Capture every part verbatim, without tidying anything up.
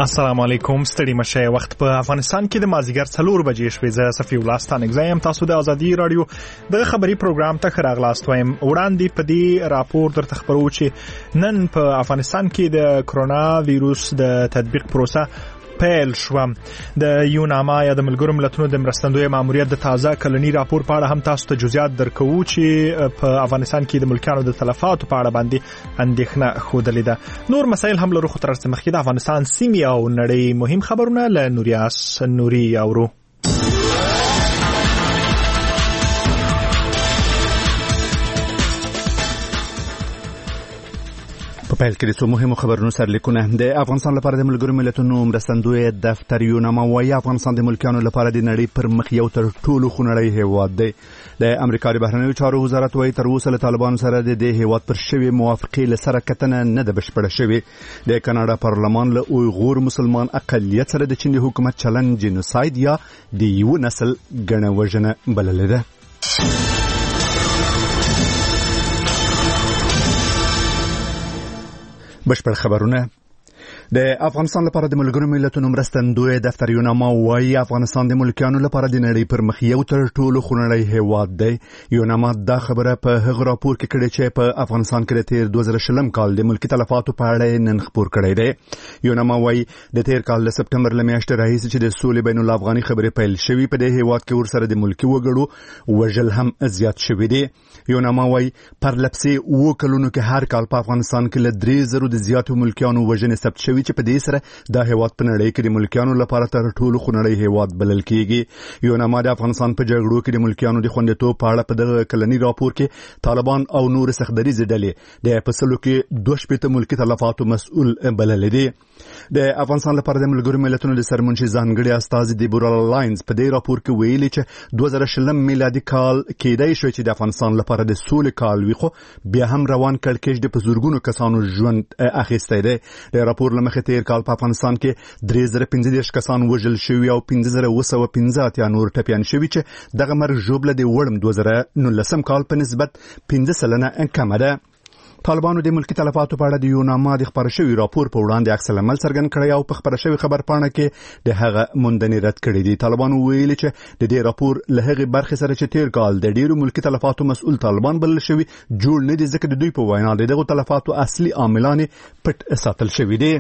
السلام علیکم. ستړي مشه. وخت په افغانستان کې د مازیګر څلور بجې شوې. زه صفي الله ستانک زایم. تاسو د ازادي رادیو د خبري پروګرام ته خراغلاست وایم. وړاندې په دې راپور درته خبرو چې نن په افغانستان کې د کرونا وایروس د تطبیق پروسه پیل شو. د یوناما یا د ملګرو ملتونو د مرستندوی ماموریت د تازه کلنی راپور په اړه هم تاسو ته جزئیات درکو چې په افغانستان کې د ملکیانو د تلفاتو په اړه باندې اندېښنه ښودلې ده. نور مسایل هم لرو، خو تر څو مخکې د افغانستان سیمې او نړۍ مهم خبرونه له نوریاس نوري اورو. په پیل کې د څو مهمو خبرونو سرلیکونه. د افغانستان لپاره د ملګرو ملتونو مرستندوی دفتر یوناما وايي افغانستان د ملکیانو لپاره د نړۍ پر مخ یو تر ټولو خونړی هیواد دی. د امریکا د بهرنیو چارو وزارت وايي تر اوسه له طالبانو سره د دې هیواد پر شوی موافقې له سره کتنه نه ده بشپړه شوې. د کاناډا پارلمان له اویغور مسلمان اقلیت سره د چین د حکومت چلن جنوساید یا د یو نسل ګڼه وژنه بللې ده. بشپړ خبرونه. د افغانستان لپاره د ملګرو ملتونو مرستندوی دفتر یوناما وايي افغانستان د ملکیانو لپاره د نړۍ پر مخ یو تر ټولو خونړی هیواد دی. یوناما دا خبره په هغه راپور کې کړې چې په افغانستان کې د تیر دوه زره شلم کال د ملکی تلفاتو په اړه نن خبر کړی دی. یوناما وايي د تیر کال د سپټمبر له میاشتې راهیسې چې د سولې بین الافغاني خبرې پیل شوې په دې هیواد کې ورسره د ملکی وګړو وژل هم زیات شوی دی. یوناما وايي پر لپسې اوه کلونو کې هر کال په افغانستان کې له درې زرو د زیاتو ملکیانو وژنې ثبت شوي چې په دې سره دا هیواد په نړۍ کې د ملکیانو لپاره تر ټولو خونړی هیواد بلل کیږي. یوناما د افغانستان په جګړو کې د ملکیانو د خوندیتوب په اړه په دغه کلنی راپور کې طالبان او نور سختدریزې ډلې د فصلو کې دوه شپېته ملکی تلفاتو مسؤل بلل دي. د افغانستان لپاره د ملګرو ملتونو د سرمنشي ځانګړي استازي دیبورا لاینز په دې راپور کې ویلي چې دوه زره شلم میلادي کال کېدای شو چې د افغانستان لپاره د سولې کال وي، خو بیا هم روان کړکېچ د په زرګونو کسانو ژوند اخیستی دی. د راپور له مخې تیر کال په افغانستان کې درې زره پنځه دېرش کسان وژل شوي او پنځه زره اوه سوه پنځه اتیا نور ټپیان شوي چې دغه مرګ ژوبله د وړم دوه زره نولسم کال په نسبت پنځه سلنه کمه ده. طالبانو د ملکی تلفاتو په اړه د یوناما د خبر شوی راپور په وړاندې عکس العمل څرګند کړی او په خبر شوی خبر پاڼه کې د هغه موندنې رد کړې دي. طالبانو ویلي چې د دې راپور له هغې برخې سره چې تیر کال د ډیرو ملکی تلفاتو مسؤل طالبان بلل شوي جوړ نه دي، ځکه د دوی په وینا د دغو تلفاتو اصلي عاملان پټ ساتل شوي دي.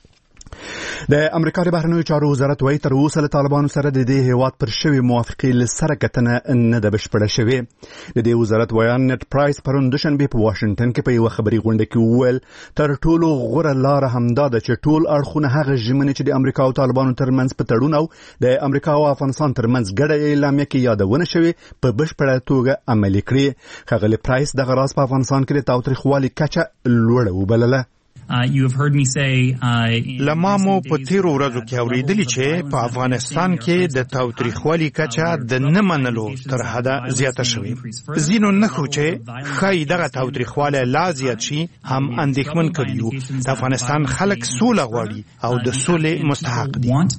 د امریکا د بهرنیو چارو وزارت وايي تر اوسه له طالبانو سره د دې هیواد پر شوی موافقې له سره کتنه نه ده بشپړه شوې. د دې وزارت ویان نت پرایس پرون دوشنبه په واشنگټن کې په یوه خبري غونډه کې وویل تر ټولو غوره لاره همدا ده چې ټول اړخونه هغه ژمنې چې د امریکا او طالبانو ترمنځ په تړون او د امریکا او افغانستان ترمنځ ګډه اعلامیه کې یادونه شوې په بشپړه توګه عملي کړي. ښاغلی پرایس دغه راز په افغانستان کې د تاوتریخوالي کچه لوړه وبلله. Uh, you have heard me say uh, لمامو په تیرو ورځو کې اوریدلی چې په افغانستان کې د تاوتریخوالي کچه د نه منلو تر حده زیاته شوې. ځینو نښو چې ښایي دغه تاوتریخوالی لا زیات شي هم اندېښمن کړي. د افغانستان خلک سوله غواړي او د سولې مستحق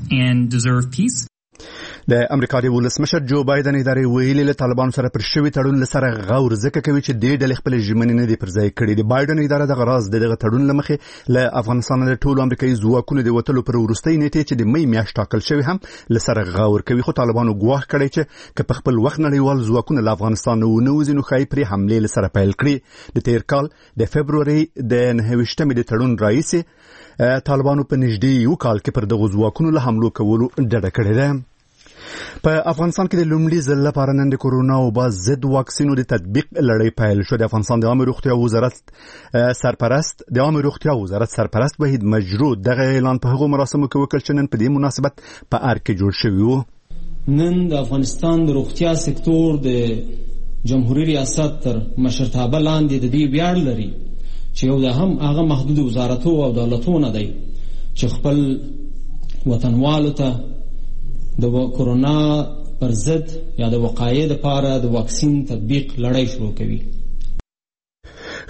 دي. د امریکا د ولسمشر جو بایدن ادارې ویلي له طالبانو سره پر شوي تړون له سره غور ځکه کوي چې دې ډلې خپلې ژمنې نه دي پر ځای کړي. د بایدن اداره دغه راز د دغه تړون له مخې له افغانستان د ټولو امریکایي ځواکونو د وتلو پر وروستۍ نیټې چې د می میاشت ټاکل شوی هم له سره غور کوي، خو طالبانو ګواښ کړی چې که په خپل وخت نړیوال ځواکونه له افغانستان ونه وځي نو ښایي پرې حملې له سره پیل کړي. د تیر کال د فبروري د نهه ویشتمې د تړون راهیسې طالبانو په نږدې یو کال کې پر دغو ځواکونو له حملو کولو ډډه کړې ده. په افغانستان کې د لومړي ځل لپاره نن د کورونا وبا ضد واکسینو د تطبیق لړۍ پیل شو. د افغانستان د عامه روغتیا وزارت سرپرست د عامه روغتیا وزارت سرپرست وحید مجرو دغه اعلان په هغو مراسمو کې وکړ چې نن په دې مناسبت په ارګ کې جوړ شوی و. نن د افغانستان د روغتیا سکتور د جمهوریت ریاست تر مشرتابه لاندې د دې ویاړ لري چې یو د هم هغه محدود وزارتو او دولتونه دی چې خپل وطنوالو ته د کورونا پر ضد یا د وقایې لپاره د واکسین تطبیق لړۍ شروع کوي.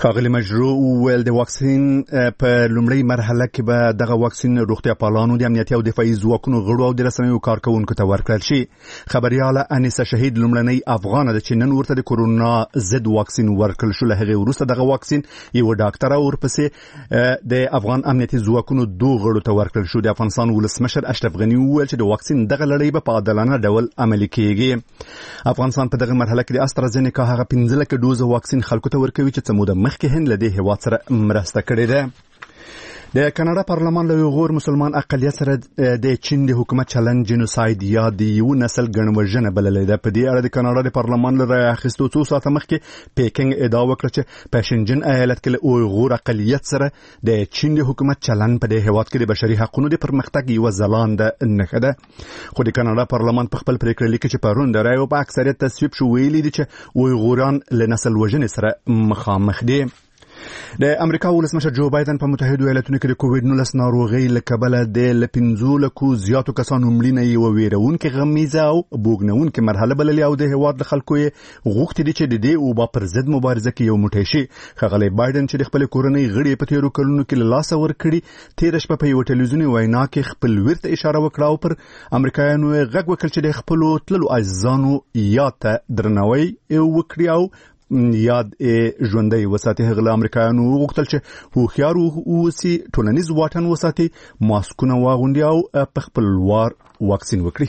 خاغلی مجروح ویل د واکسین په لومړی مرحله کې به دغه واکسین روغتیا پالانو د امنیتي او دفاعي ځواکونو غړو او د رسنیو کارکونکو ته ورکړل شي. خبرياله انیسه شهید لومړنۍ افغانه ده چې نن ورته د کورونا ضد واکسین ورکړل شو. له هغې وروسته دغه واکسین یو ډاکټر او ورپسې د افغان امنیتي ځواکونو دوه غړو ته ورکړل شو. د افغانستان ولسمشر اشرف غني وویل چې د واکسین دغه لړۍ به په عادلانه ډول عملي کیږي. افغانستان په دغه مرحله کې د استرازینیکا هغه پنځه لکه ډوز واکسین خلکو ته ورکوي چې څه موده مخکې هند له دې هېواد سره مرسته کړې ده. د کاناډا پارلمان له غور مسلمان اقلیت سره د چین د حکومت چلن جنوساید یا د یو نسل ګڼوژنه بللې ده. په دې اړه د کاناډا د پارلمان له رایې اخیستو څو ساعته مخکې پیکنګ ادعا وکړه چې په شنجن ایالت کې له غور اقلیت سره د چین د حکومت چلن په دې هېواد کې د بشري حقوقو د پرمختګ یو ځلانده نښه ده. خو د کاناډا پارلمان په خپل پریکړه لیک چې پرون د رایو په اکثریت تصویب شو ویلي دي چې غوران له نسل وژنې سره مخامخ دي. د امریکا ولسمشر جو بایدن په متحده ایالاتونو کې د کووډ نولس ناروغۍ له کبله د لپنځو لکو زیاتو کسانو مړینه یو ویرونکې غمیزه او بوګنونکې مرحله بللې او د هېواد له خلکو یې غوښتي دي چې د دې وبا پر ضد مبارزه کې یو موټی شي. ښاغلی بایدن چې د خپلې کورنۍ غړي په تېرو کلونو کې له لاسه ورکړي تېره شپه په یوه ټلویزیوني وینا کې خپل ویر ته اشاره وکړه او پر امریکایانو یې غږ وکړ چې د خپلو تللو عزیزانو یاد ته درناوی وکړي او یاد ژوندۍ وساتي. هغه امریکایانو وغوښتل چې هوښیار اوسي، ټولنیز واټن وساتي، ماسکونه واغوندي او په خپل وار واکسین وکړي.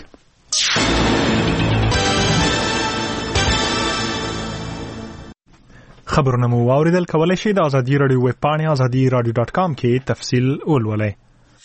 خبرونه مو واوریدل. کولای شئ د ازادي رادیو ویب پاڼې ازادي رادیو ډاټ کام کې تفصیل ولولئ.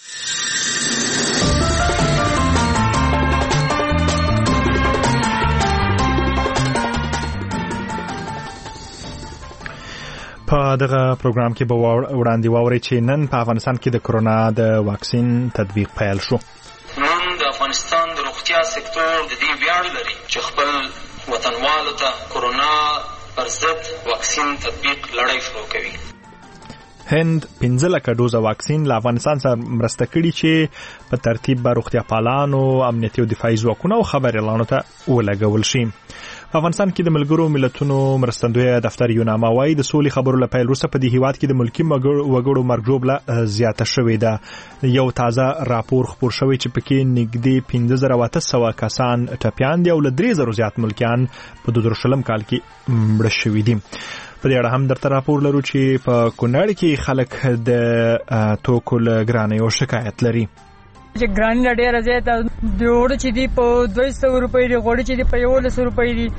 په دغه پروګرام کې به وړاندې واورئ چې نن په افغانستان کې د کرونا د واکسین تطبیق پیل شو. نن د افغانستان د روغتیا سکتور د دې ویاړ لري چې خپل وطنوالو ته کرونا پر ضد واکسین تطبیق لړۍ شروع کوي. هند پنځه لکه ډوزه واکسین له افغانستان سره مرسته کړي چې په ترتیب به روغتیا پالانو، امنیتي او دفاعي ځواکونو او خبریالانو ته ولګول شي. په افغانستان کې د ملګرو ملتونو مرستندوی دفتر یوناما وايي د سولې خبرو له پیل وروسته په دې هیواد کې د ملکي وګړو مرګ ژوبله زیاته شوې ده. یو تازه راپور خپور شوی چې پکې نږدې پنځه زره اته سوه کسان ټپیان دي او له درې زرو زیات ملکیان په دوه زره شلم کال کې مړه شوي دي. په دې اړه هم درته راپور لرو چې په کونړ کې خلک د توکو له ګرانیو شکایت لري. چې ګرانی ډېره زیاته د وړو چې دي په دوه سوه روپۍ دي، غوړي چې دي په یولس روپۍ دي.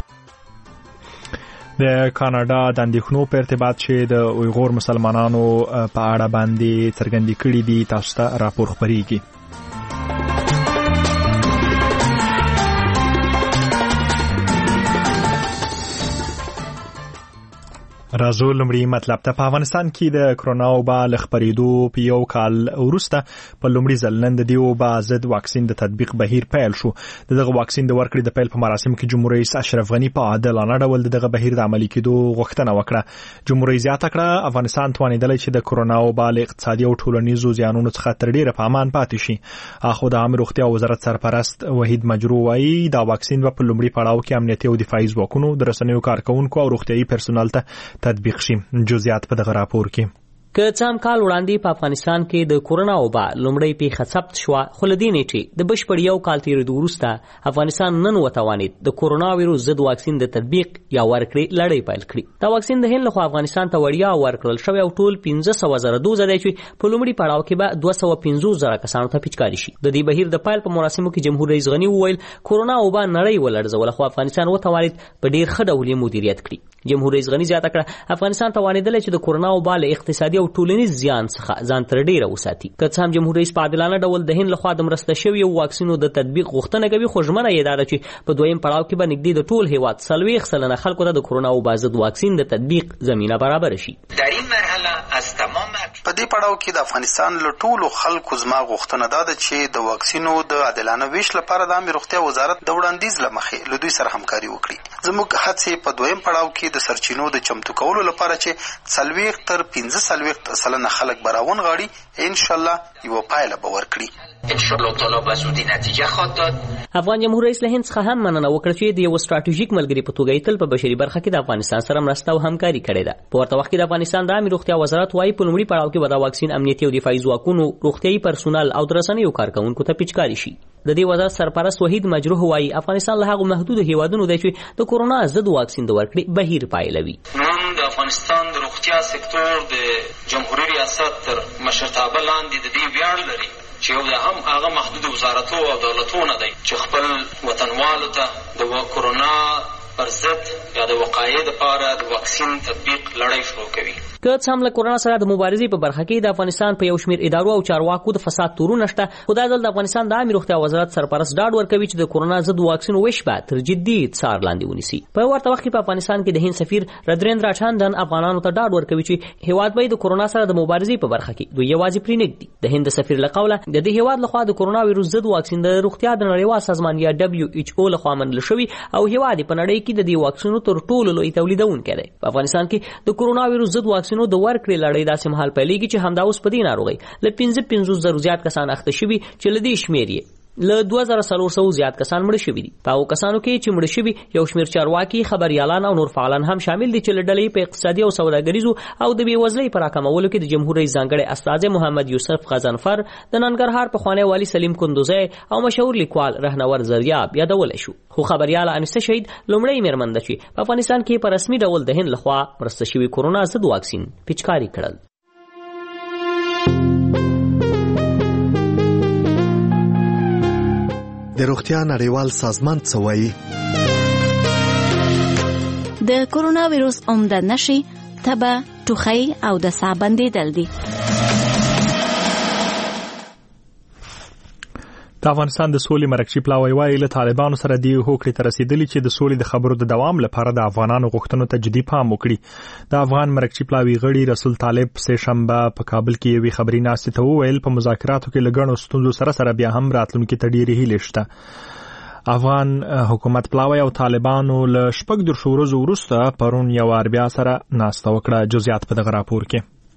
د کاناډا د اندېښنو په ارتباط چې د اویغور مسلمانانو په اړه باندې څرګندې کړي دي تاسو ته راپور خپرېږي. راځو لومړی مطلب ته. په افغانستان کې د کرونا وبا له خپرېدو په یو کال وروسته په لومړي ځل نن د دې وبا ضد واکسین د تطبیق بهیر پیل شو. دغه واکسین د ورکړې د پیل په مراسمو کې جمهوریت رئیس اشرف غني په عادلانه ډول دغه بهیر د عملي کېدو غوښتنه وکړه. جمهوریت زیاته کړه افغانستان توانېدلی چې د کرونا وبا له اقتصادي او ټولنیزو زیانونو څخه تر ډېره په امان پاتې شي. اخو د عامه روغتیا وزارت سرپرست وحید مجروح وايي دا واکسین به په لومړي پړاو کې امنیتي او دفاعي ځواکونو، د رسنیو کارکونکو او روغتیايي پرسونل ته تطبیق شي. جزئیات په دغه راپور کې. که څه هم کال وړاندې په افغانستان کې د کورونا وبا لومړی پیښه ثبت شوه، خو له دې نیټې د بشپړ یو کال تېرېدو وروسته افغانستان نن وتوانېد د کورونا ویروس ضد واکسین د تطبیق یا ورکړې لړۍ پیل کړي. دا واکسین د هند لخوا افغانستان ته وړیا ورکړل شوی او ټول پنځه سوه زره دوزه دی چې په لومړي پړاو کې به دوه سوه پنځوس زره کسانو ته پیچکاري شي. د دې بهیر د پیل په مراسمو کې جمهور رئیس غني وویل کورونا وبا نړۍ ولړزوله خو افغانستان وتوانېد په ډېر ښه ډول یې مدیریت کړي. جمهور رئیس غني زیاته کړه افغانستان توانېدلی چې د کورونا وبا له اقتصادي او ټولنیز زیان څخه ځان تر ډیره وساتي. که څه هم جمهور رئیس په عادلانه ډول د هند لخوا د مرسته شویو واکسینو د تطبیق غوښتنه کوي، خو ژمنه یې دا ده چې په دویم پړاو کې به نږدې د ټول هیواد څلوېښت سلنه خلکو ته د کورونا وبا ضد واکسین د تطبیق زمینه برابر شي. در این مرحله از تمام په دې پړاو کې د افغانستان له ټولو خلکو زما غوښتنه دا ده چې د واکسینو د عادلانه ویش لپاره د عامه روغتیا وزارت د وړاندیز له مخې له دوی سره همکاري وکړي. زموږ هڅې په دویم پړاو کې د سرچینو د چمتو کولو لپاره چې څلوېښت تر پنځه څلوېښت سلنه خلک به راونغاړي انشاءالله یوه پایله به ورکړي. انشاءالله تعالی به زودی نتیجه خواهد داد. افغان جمهور رئیس له هند څخه هم مننه وکړه چې د یو ستراتیژیک ملګري په توګه تل په بشري برخه کې د افغانستان سره مرسته او همکاري کړې ده. په ورته وخت کې د افغانستان د عامه روغتیا وزارت وايي په لومړي پړاو کې به د واکسین امنیتي او دفاعي ځواکونو، روغتیايي پرسونل او د رسنیو کارکونکو ته پیچکاري شي. د دې وزارت سرپرست وحید مجروح وايي افغانستان له هغو محدود هیوادونو دی چې د کورونا ضد واکسین د ورکړې بهیر پایلوي. نن د افغانستان د روغتیا سکتور د جمهوریت ریاست تر مشرتابه لاندې د دې ویاړ لري چې یو د هم هغه محدود وزارتو او دولتونه دی چې خپل وطنوالو ته د کورونا پر ضد یا د وقایې دپاره د واکسین تطبیق لړۍ شروع کوي. که څه هم له کورونا سره د مبارزې په برخه کې د افغانستان په یو شمېر ادارو او چارواکو د فساد تورونه شته، خو دا ځل د افغانستان د عامه روغتیا وزارت سرپرست ډاډ ورکوي چې د کورونا ضد واکسین ویش به تر جدي څار لاندې ونیسي. په ورته وخت کې په افغانستان کې د هند سفیر ردریندرا چاندن افغانانو ته ډاډ ورکوي چې هیواد به د کورونا سره د مبارزې په برخه کې دوی یوازې پرېنږدي. د هند سفیر له قوله د دې هیواد لخوا د کورونا ویروس ضد واکسین د روغتیا د نړیوال سازمان یا دبلیو ایچ او لخوا منل شوی او هیواد په نړۍ کې د دې واکسینو تر ټولو لوی تولیدونکی دی. په افغانستان کې د کورونا ویروس ضد واکسینو د ورکړې لړۍ داسې مهال پیلېږي چې همدا اوس په دې ناروغۍ له پنځه پنځوس زرو زیات کسان اخته شوي چې له دې شمېر یې له دوه زره څلور سوه زیات کسان مړه شوي دي. په هغو کسانو کې چې مړه شوي یو شمېر چارواکي، خبریالان او نور فعالان هم شامل دي چې له ډلې په اقتصادي او سوداګریزو او د بېوزلۍ په راکمولو کې د جمهور رئیس ځانګړی استازی محمد یوسف غضنفر، د ننګرهار پخوانی والي سلیم کندوزی او مشهور لیکوال رهنور زریاب یادولی شو. خو خبریاله انیسه شهید لومړۍ مېرمن ده چې په افغانستان کې په رسمي ډول د هند لخوا مرسته شوي کورونا ضد واکسین پیچکاري کړل. د روغتیا نړیوال سازمان څه وایي؟ د کورونا ویروس عمده نښې تبه، ټوخی او د ساه بندېدل دي. د افغانستان د سولې مرکچی پلاوی وايي له طالبانو سره دی هوکړې ته رسیدلی چې د سولې د خبرو د دوام لپاره د افغانانو غوښتنو ته جدي پام وکړي. د افغان مرکچی پلاوی غړي رسول طالب سه شنبه په کابل کې یوې خبري ناستې ته وویل په مذاکراتو کې له ګڼو ستونزو سره سره بیا هم راتلونکي ته ډېرې هیلې شته. افغان حکومت پلاوی او طالبانو له شپږ دېرشو ورځو وروسته پرون یو وار بیا سره ناسته وکړه. جزئیات په دغه راپور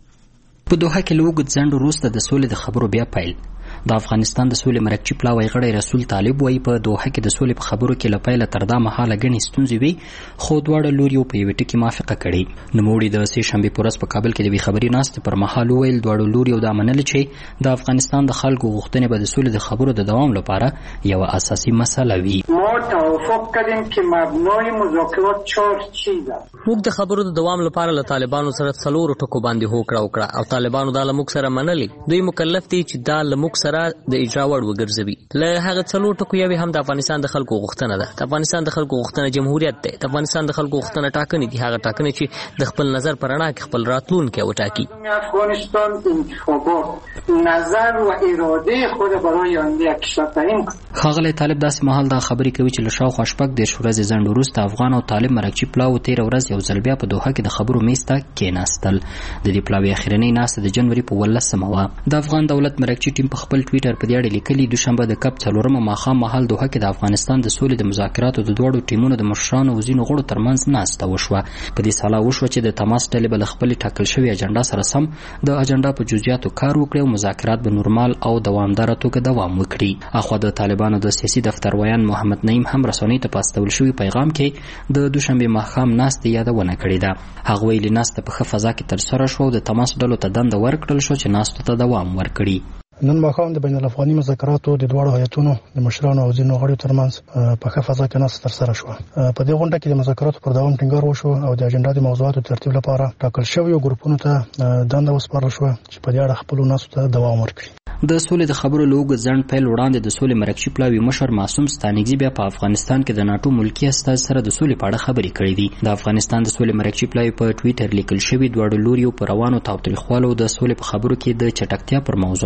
کې. په دوحه کې له اوږد ځنډ وروسته د سولې د خبرو بیا پیل. د افغانستان د سولې مرکچی پلاوی غړی رسول طالب وایي په دوحه کې د سولې په خبرو کې له پیله تر دا مهاله ګڼې ستونزې وي، خو دواړه لوري په یوې ټکي موافقه کړې. نوموړي د سې شنبې په ورځ په کابل کې د یوې خبري ناستې پر مهال وویل دواړو لوري دا منلې چې د افغانستان د خلکو غوښتنې به د سولې د خبرو د دوام لپاره یوه اساسي مسله وي. ما توافق کردیم که مبنای مذاکرات چهار چیز است. موږ د خبرو د دوام لپاره له طالبانو سره څلورو ټکو باندې هوکړه وکړه او طالبانو دا له موږ سره منلې. دوی مکلف دي چې دا له موږ سره د اجرا وړ وګرځوي. له هغه څلور ټکو یوې هم د افغانستان د خلکو غوښتنه ده. د افغانستان د خلکو غوښتنه جمهوریت دی. د افغانستان د خلکو غوښتنه ټاکنې دي، هغه ټاکنې چې د خپل نظر پر رڼا کې خپل راتلونکی وټاکي. افغانستان انتخابات نظر و اراده خود برای آینده کشور تعیین کند. ښاغلی طالب داسې مهال دا خبرې کوي چې له شاوخوا شپږ دېرش ورځې ځنډ وروسته افغان او طالب مرکچي پلاو تېره ورځ یو ځل بیا په دوحه کې د خبرو میز ته کېناستل. د دې پلاوي اخرنۍ ناسته د جنوري په اوولسمه وه. د افغان دولت مرکچي ټیم په خپل ټویټر په دې اړه لیکلي دوشنبه د کب څلورمه ماښام مهال دوحه کې د افغانستان د سولې د مذاکراتو د دواړو ټیمونو د مشرانو او ځینو غړو ترمنځ ناسته وشوه. په دې سالا وشوه چې د تماس ډلې به له خپلې ټاکل شوې اجنډا سره سم د اجنډا په جزئیاتو کار وکړي او مذاکرات به نورمال او دوامداره توګه دوام وکړي. اخوا د طالبانو د سیاسي دفتر ویان محمد نعیم هم رسنیو ته په استول شوي پیغام کې د دوشنبې ماښام ناستې یادونه کړې ده. هغه ویلي ناسته په ښه فضا کې ترسره شوه او د تماس ډلو ته دنده ورکړل شو چې ناستو ته دوام ورکړي. نن ماښام د بین الافغاني مذاکراتو د دواړو هیئتونو د مشرانو او ځینو غړو ترمنځ په ښه فضا کې ناسته ترسره شوه. په دې غونډه کې د مذاکراتو پر دوام ټینګار وشو او د اجنډا د موضوعاتو ترتیب لپاره ټاکل شویو ګروپونو ته دنده وسپارل شوه چې په دې اړه خپلو ناستو ته دوام ورکړي. د سولې د خبرو له اوږد ځنډ پیل وړاندې د سولې مرکچي پلاوي مشر معصوم ستانکزي بیا په افغانستان کې د ناټو ملکي استازي سره د سولې په اړه خبرې کړې دي. د افغانستان د سولې مرکچي پلاوي په ټویټر لیکل شوي دواړو لوریو په روانو تاوتریخوالو د سولې په خبرو کې د چټکتیا پر موضوعاتو بحث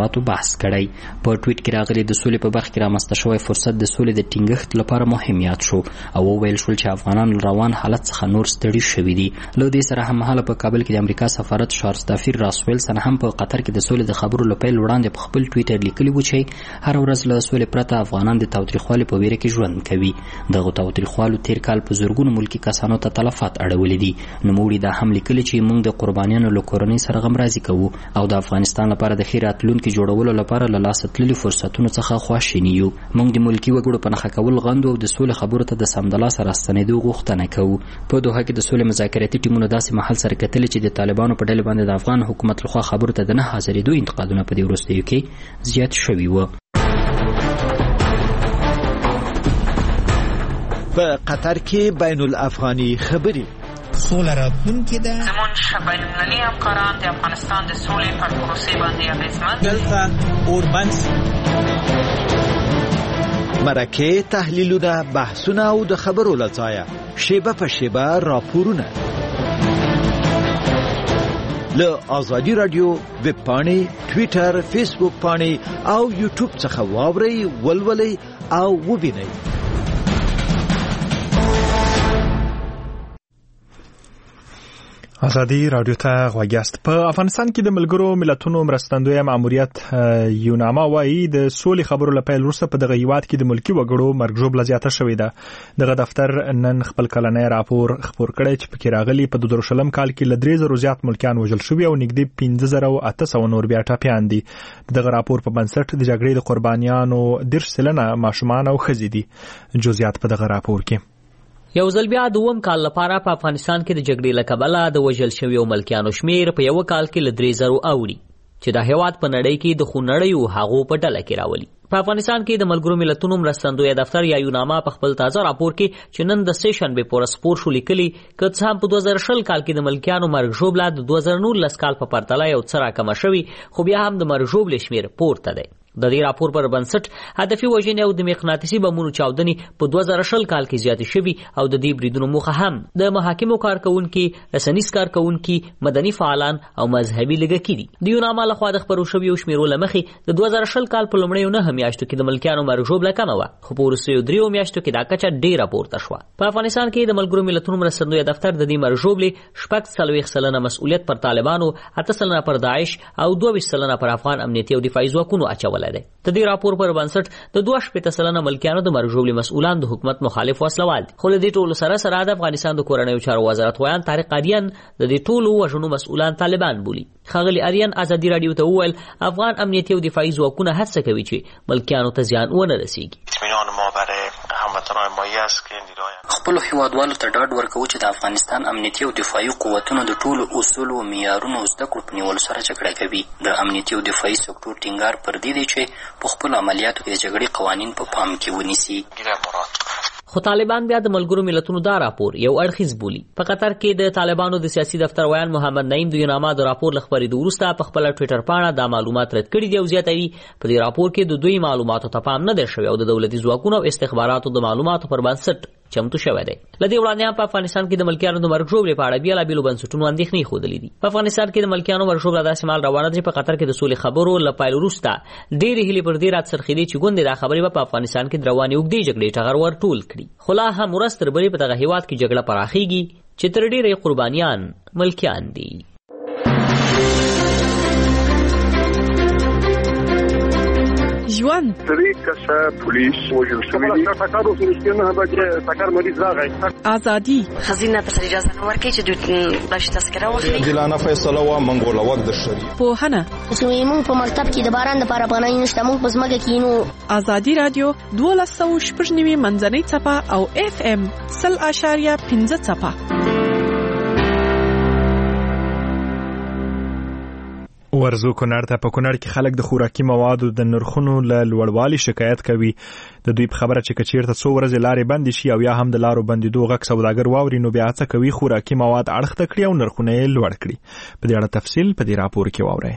بحث کړی. په ټویټ کې راغلي د سولې په برخه کې رامنځته شوی فرصت د سولې د ټینګښت لپاره مهم یاد شو او وویل شول چې افغانان روان حالت څخه نور ستړي شوي دي. له دې سره هممهاله په کابل کې د امریکا سفارت شارستافیر راس ویلسن هم په قطر کې د سولې د خبرو له پیل وړاندې په خپل ټویټر لیکلي و چې هر ورځ له سولې پرته افغانان د تاوتریخوالي په ویره کې ژوند کوي. دغه تاوتریخوالو تیر کال په زرګونو ملکي کسانو ته تلفات اړولي دي. نوموړي دا هم لیکلي چې موږ د قربانیانو له کورنۍ سره غمرازي کوو او د افغانستان لپاره د ښې راتلونکي جوړولو لپاره له لاسه تللي فرصتونو څخه خواشیني یو. موږ د ملکي وګړو په نښه کول غندو او د سولې خبرو ته د سمدلاسه راستنېدو غوښتنه کوو. په دوحه کې د سولې مذاکراتي ټیمونو داسې محل سره کتلي چې د طالبانو په ډلې باندې د افغان حکومت لخوا خبرو ته د نه حاضرېدو انتقادونه په دې وروستیو کې زیات شوي وو. په قطر کې بین الافغاني خبري سوله راتلونکې ده. زمونږ بین المللي همکاران د افغانستان د سولې پر پروسې باندې اغېزمن دلته اوربند مرکې تحلیلونه بحثونه او د خبرو له ځایه شیبه په شیبه راپورونه له آزادي رادیو ویب پاڼې ټویټر فیسبوک پاڼې او یوټیوب څخه واورئ ولولئ او وبینئ. آزادي رادیو ته غوږ یاست. په افغانستان کې د ملګرو ملتونو مرستندویه ماموریت یوناما وایي د سولې خبرو له پیل وروسته په دغه هیواد کې د ملکي وګړو مرګ ژوبله زیاته شوې ده. دغه دفتر نن خپل کلنی راپور خپور کړی چې پکې راغلي په دوه زره شلم کال کې له درې زرو زیات ملکیان وژل شوي او نږدې پنځه زره اته سوه نور بیا ټپیان دي. دغه راپور په بنسټ د جګړې د قربانیانو دېرش سلنه ماشومان او ښځې دي. جزئیات په دغه راپور کې. یو ځل بیا دوم کال لپاره په افغانستان کې د جګړې له کبله د وژل شویو ملکیانو شمیر په یو کال کې له درې زرو اوړي چې د هیواد په نړۍ کې د خونړیو هغو په ډله کې راولي. په افغانستان کې د ملګرو ملتونو مرستندویه دفتر یا یوناما په خپل تازه راپور کې چې نن د سه شنبې په ورځ خپور شو لیکلي که څه هم په دوه زره شل کال کې د ملکیانو مرګ ژوبله د دوه زره نولس کال په پرتله یو څه راکمه شوي خو بیا هم د مرګ ژوبلې شمیر پورته دی. د دې راپور پر بنسټ هدفي وژنې او د مقناطیسي بمونو چاودنې په دوه زره شل کال کې زیاتې شوي او د دې بریدونو موخه هم د محاکمو کارکونکي، رسنیز کارکونکي، مدني فعالان او مذهبي لږکي دي. د یوناما لخوا د خپرو شویو شمیرو له مخې د دوه زره شل کال په لومړیو نهه میاشتو کې د ملکیانو مرګ ژوبله کمه وه خو په وروستیو دریو میاشتو کې دا کچه ډېره پورته شوه. په افغانستان کې د ملګرو ملتونو مرستندویه دفتر د دې مرګ ژوبلې شپږ څلوېښت سلنه مسؤلیت پر طالبانو، اته سلنه پر داعش او دوه ویشت سلنه پر افغان امنیتي او دفاعي ځواکونو اچولی دی. د دې راپور پر بنسټ د دوه شپېته سلنه ملکیانو د مرګ ژوبلې مسؤلان د حکومت مخالف وسلوال دي. خو له دې ټولو سره سره د افغانستان د کورنیو چارو وزارت ویان طارق آریان د دې ټولو وژنو مسؤلان طالبان بولي. ښاغلي آریان ازادي رادیو ته وویل افغان امنیتي او دفاعي ځواکونه هڅه کوي چې ملکیانو ته زیان ونه رسیږي. اطمینان ما برای هموطنان مایه است که نیروهای خپل هیوادوالو ته ډاډ ورکوي چې د افغانستان امنیتي او دفاعي قوتونو د ټولو اصولو او معیارونو زده کړو په نیولو سره جګړه کوي. د امنیتي او دفاعي سکتور ټینګار پر دې دی چې په خپل عملیاتو کې د جګړې قوانین په پام کې ونیسي. خو طالبان بیا د ملګرو ملتونو دا راپور یو اړخیز بولي. په قطر کې د طالبانو د سیاسي دفتر ویان محمد نعیم د یوناما د راپور له خپرېدو وروسته په خپله ټویټر پاڼه دا معلومات رد کړي دي او زیاتوي په دې راپور کې د دوی معلوماتو ته پام نه دی شوی او د دولتي ځواکونو او استخباراتو د معلوماتو پر بنسټ چمتو شوی دی. له دې وړاندې هم په افغانستان کې د ملکیانو د مرګ ژوبلې په اړه بېلابېلو بنسټونو اندېښنې ښودلې دي. په افغانستان کې د ملکیانو مرګ ژوبله داسې مهال روانه ده چې په قطر کې د سولې خبرو له پیل وروسته ډېرې هیلې پر دې راڅرخېدې چې ګوندې دا خبرې به په افغانستان کې د روانې اوږدې جګړې ټغر ورټول کړي. خو لا هم ورځ تر بلې په دغه هېواد کې جګړه پراخېږي چې تر ډېرې قربانیان ملکیان دي. ژوند درې کسه پولیس وژل شوي دي. ټکر وسو چې نه بچي ټکر مریض راغی. ازادي خزینه ته اجازه نه ورکړي چې دوی بلش تذکره واخلي. عادلانه فیصله وا منګول وخت د شری. پوهنه چې موږ په مکتب کې د باران لپاره پناه نشته موږ په ځمکه کې نو. ازادي رادیو دوه سوه شپږ نوي منځنۍ څپه او اف ام سل اشاریه پنځه څپه. ورزو کونړ ته په کونړ کې خلک د خوراکي موادو د نرخونو له لوړوالي شکایت کوي. د دوی په خبره چې کچیرته څو ورځې لارې بندې شي او یا هم د لارو بندېدو غږ سوداګر واوري نو بیا هڅه کوي خوراکي مواد اړخته کړي او نرخونه یې لوړ کړي. په دې اړه تفصیل په دې راپور کې واورئ.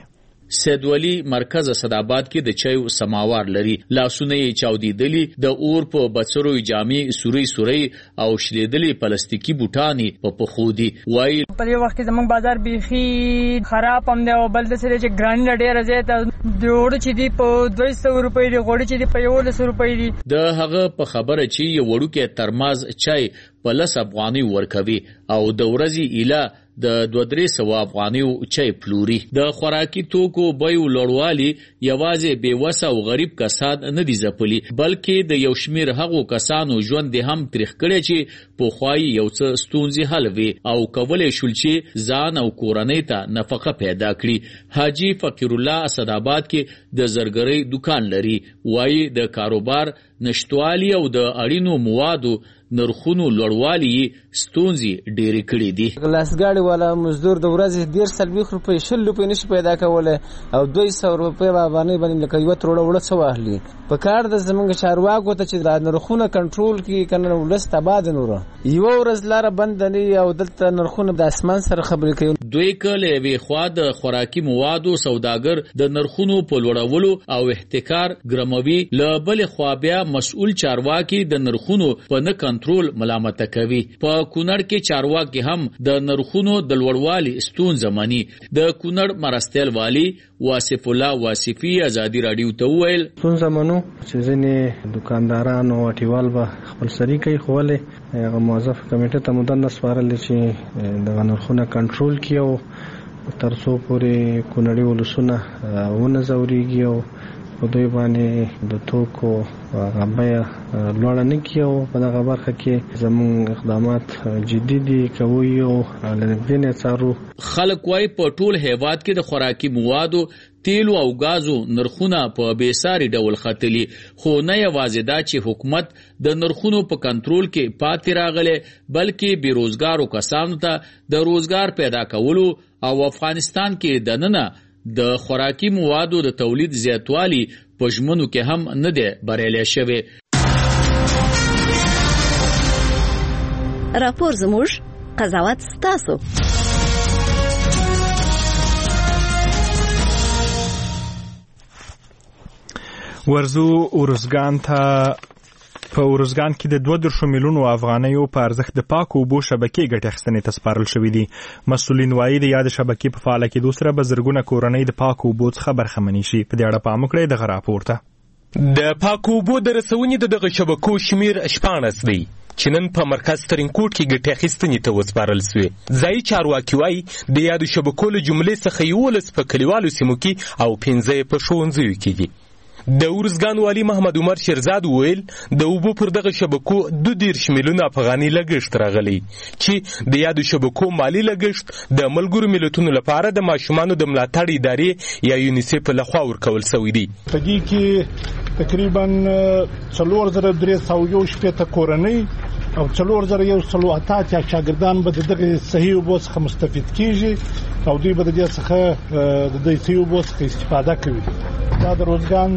سیدولی مرکز اسدآباد کې د چایو سماوار لري. لاسونه یې چاودیدلي، د اور په بڅرو جامې سوري سوري او شلیدلي پلاستیکي بوټاني په پخو دي. وایي په دې وخت کې زموږ بازار بیخي خراب هم دی او بل د سره چې ګران ډېر زیات د وړو چې دی په دوه سوه روپۍ دی، غوړي چې دی په یولس روپۍ دی. د هغه په خبره چې یو وړوکی ترماز چای په لس افغانۍ ورکوي او د ورځې ایله د دوه درې سوه افغانیو چای پلوري. د خوراکي توکو بیو لوړوالي یوازې بېوسه او غریب کسان نه دي ځپلي، بلکې د یو شمېر هغو کسانو ژوند یې هم تریخ کړی چې پخوا یې یو څه ستونزې حل وي او کولی شول چې ځان او کورنۍ ته نفقه پیدا کړي. حاجي فقیرالله اسدآباد کې د زرګرۍ دکان لري. وایي د کاروبار نشتوالي او د اړینو موادو نرخونو لوړوالي ستونزې ډېرې کړې دي. ګلاسګاډي والا مزدور د ورځې ډېر څلوېښت روپۍ شل روپۍ نشي پیدا کولی او دوه سوه روپۍ به افغانۍ باندې لکه یوه تروړه وړه څه واخلي. په کار د زموږ چارواکو ته چې دا نرخونه کنټرول کړي که نه ولس تباه ده. نوره یوه ورځ لاره بنده نه او دلته نرخونه د اسمان سره خبرې کوي. دوی که له یوې خوا د خوراکي موادو سوداګر د نرخونو په لوړولو او احتکار ګرموي، له بلې خوا بیا مسؤل چارواکي د نرخونو په نه کنټرول ملامته کوي. په کونړ کې چارواکي هم د نرخونو د لوړوالي ستونزه مني. د کونړ مرستیال والی واصف الله واصفي ازادي راډیو ته وویل ستونزه منو چې ځینې دکانداران او اټیوال به خپل سری کوي، خو ولې هغه موظف کمیټه ته مدنده سپارل چې د نرخونه کنټرول کړي او تر څو پورې کونړي ولسونه ونه ځورېږي او په دوی باندې د توکو هغه بیه لوړه نه کړي او په دغه برخه کې زموږ اقدامات جدي دي کوي او له نږدې نه څارو. خلک وایي په ټول هیواد کې د خوراکي موادو، تیلو او غازو نرخونه په بېساري ډول ختلي، خو نه یوازې دا چې حکومت د نرخونو په کنټرول کې پاتې راغلی، بلکې بېروزګارو کسانو ته د روزګار پیدا کولو او افغانستان کې دننه د خوراکي موادو د تولید زیاتوالی په ژمنو کې هم نه دی بریالی شوی. راپور زموږ، قضاوت ستاسو. ورزو ارزګان ته په ورزګان کې د دوه دېرشو میلیونو افغانیو په ارزښت د پاکو اوبو شبکې ګټې اخیستنې ته سپارل شوي دي. مسؤلین وایي د یاد شبکې په فعاله کېدو سره به زرګونه کورنۍ د پاکو اوبو څخه برخمنې شي. په دې اړه پام وکړئ دغه راپور ته. د پاکو اوبو د رسونې د دغه شبکو شمیر شپاړس دی چې نن په مرکز ترینکوټ کې ګټې اخیستنې ته وسپارل سوې. ځایي چارواکي وایي د یادو شبکو له جملې څخه یولس په کلیوالو سیمو کې او پنځه یې په ښوونځیو کې دي. د ورزګان والي محمد عمر شیرزاد وویل د اوبو پر دغه شبکو دوه دېرش میلیونه افغاني لګښت راغلی چې د یادو شبکو مالی لګښت د ملګرو ملتونو لپاره د ماشومانو د ملاتړ ادارې یا یونیسف لخوا ورکول شوی دی. په دې کې تقریبا څلور زره درې سوه یو شپېته کورنۍ او څلور زره یو سلو اته اتیا شاګردان به د دغه صحي اوبو څخه مستفید کیږي او دوی به د دې څخه د دې صحي اوبو څخه استفاده کوي. دا د روزګان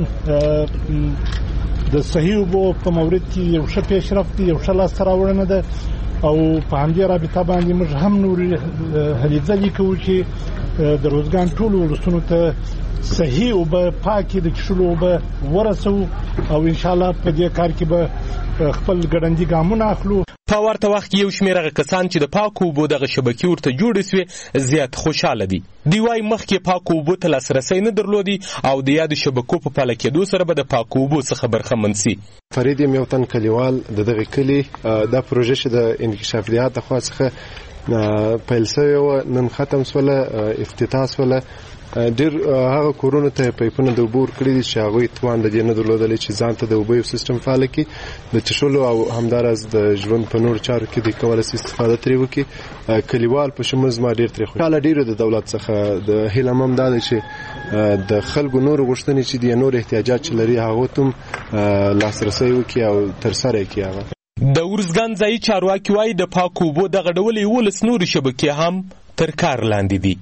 د صحي اوبو په مورد کې یو ښه پیشرفت دی، یو ښه لاسته راوړنه ده او په همدې رابطه باندې موږ هم نورې هلې ځلې کوو چې د روزګان ټولو ولسونو ته صحي اوبه، پاکې د څښلو اوبه ورسوو او انشاءالله په دې کار کې به خپل ګړندي ګامونه اخلو. په ورته وخت کې یو شمېر هغه کسان چې د پاکو اوبو دغه شبکې ورته جوړې سوې زیات خوشحاله دي. دوی وایي مخکې پاکو اوبو ته لاسرسی نه درلودي او د یادو شبکو په پاله کېدو سره به د پاکو اوبو څخه برخمن سي. فرید یم یو تن کلیوال د دغه کلي دا پروژه چې د انکشافیات د خوا څخه پیل سوې وه نن ختم سوله، افتتاح سوله. ډېر هغه کورونو ته پایپونه د اوبو ورکړي دي چې هغوی توان د دې نه درلودلی چې ځان ته د اوبو یو سیستم فعاله کړي، د څښلو او همداراز د ژوند په نورو چارو کې دوی کولی شي استفاده ترې وکړي. کلیوال په شمول زما ډېر ترې خوشحاله ډېرو د دولت څخه د هیله هم دا دی چې د خلکو نورو غوښتنې چې دي نور احتیاجات چې لري هغو ته هم لاسرسی وکړي او ترسره یې کړي. هغه د ورزګان ځایي چارواکي وایي د پاکو اوبو دغه ډول یولس نورې شبکې هم تر کار لاندې دي.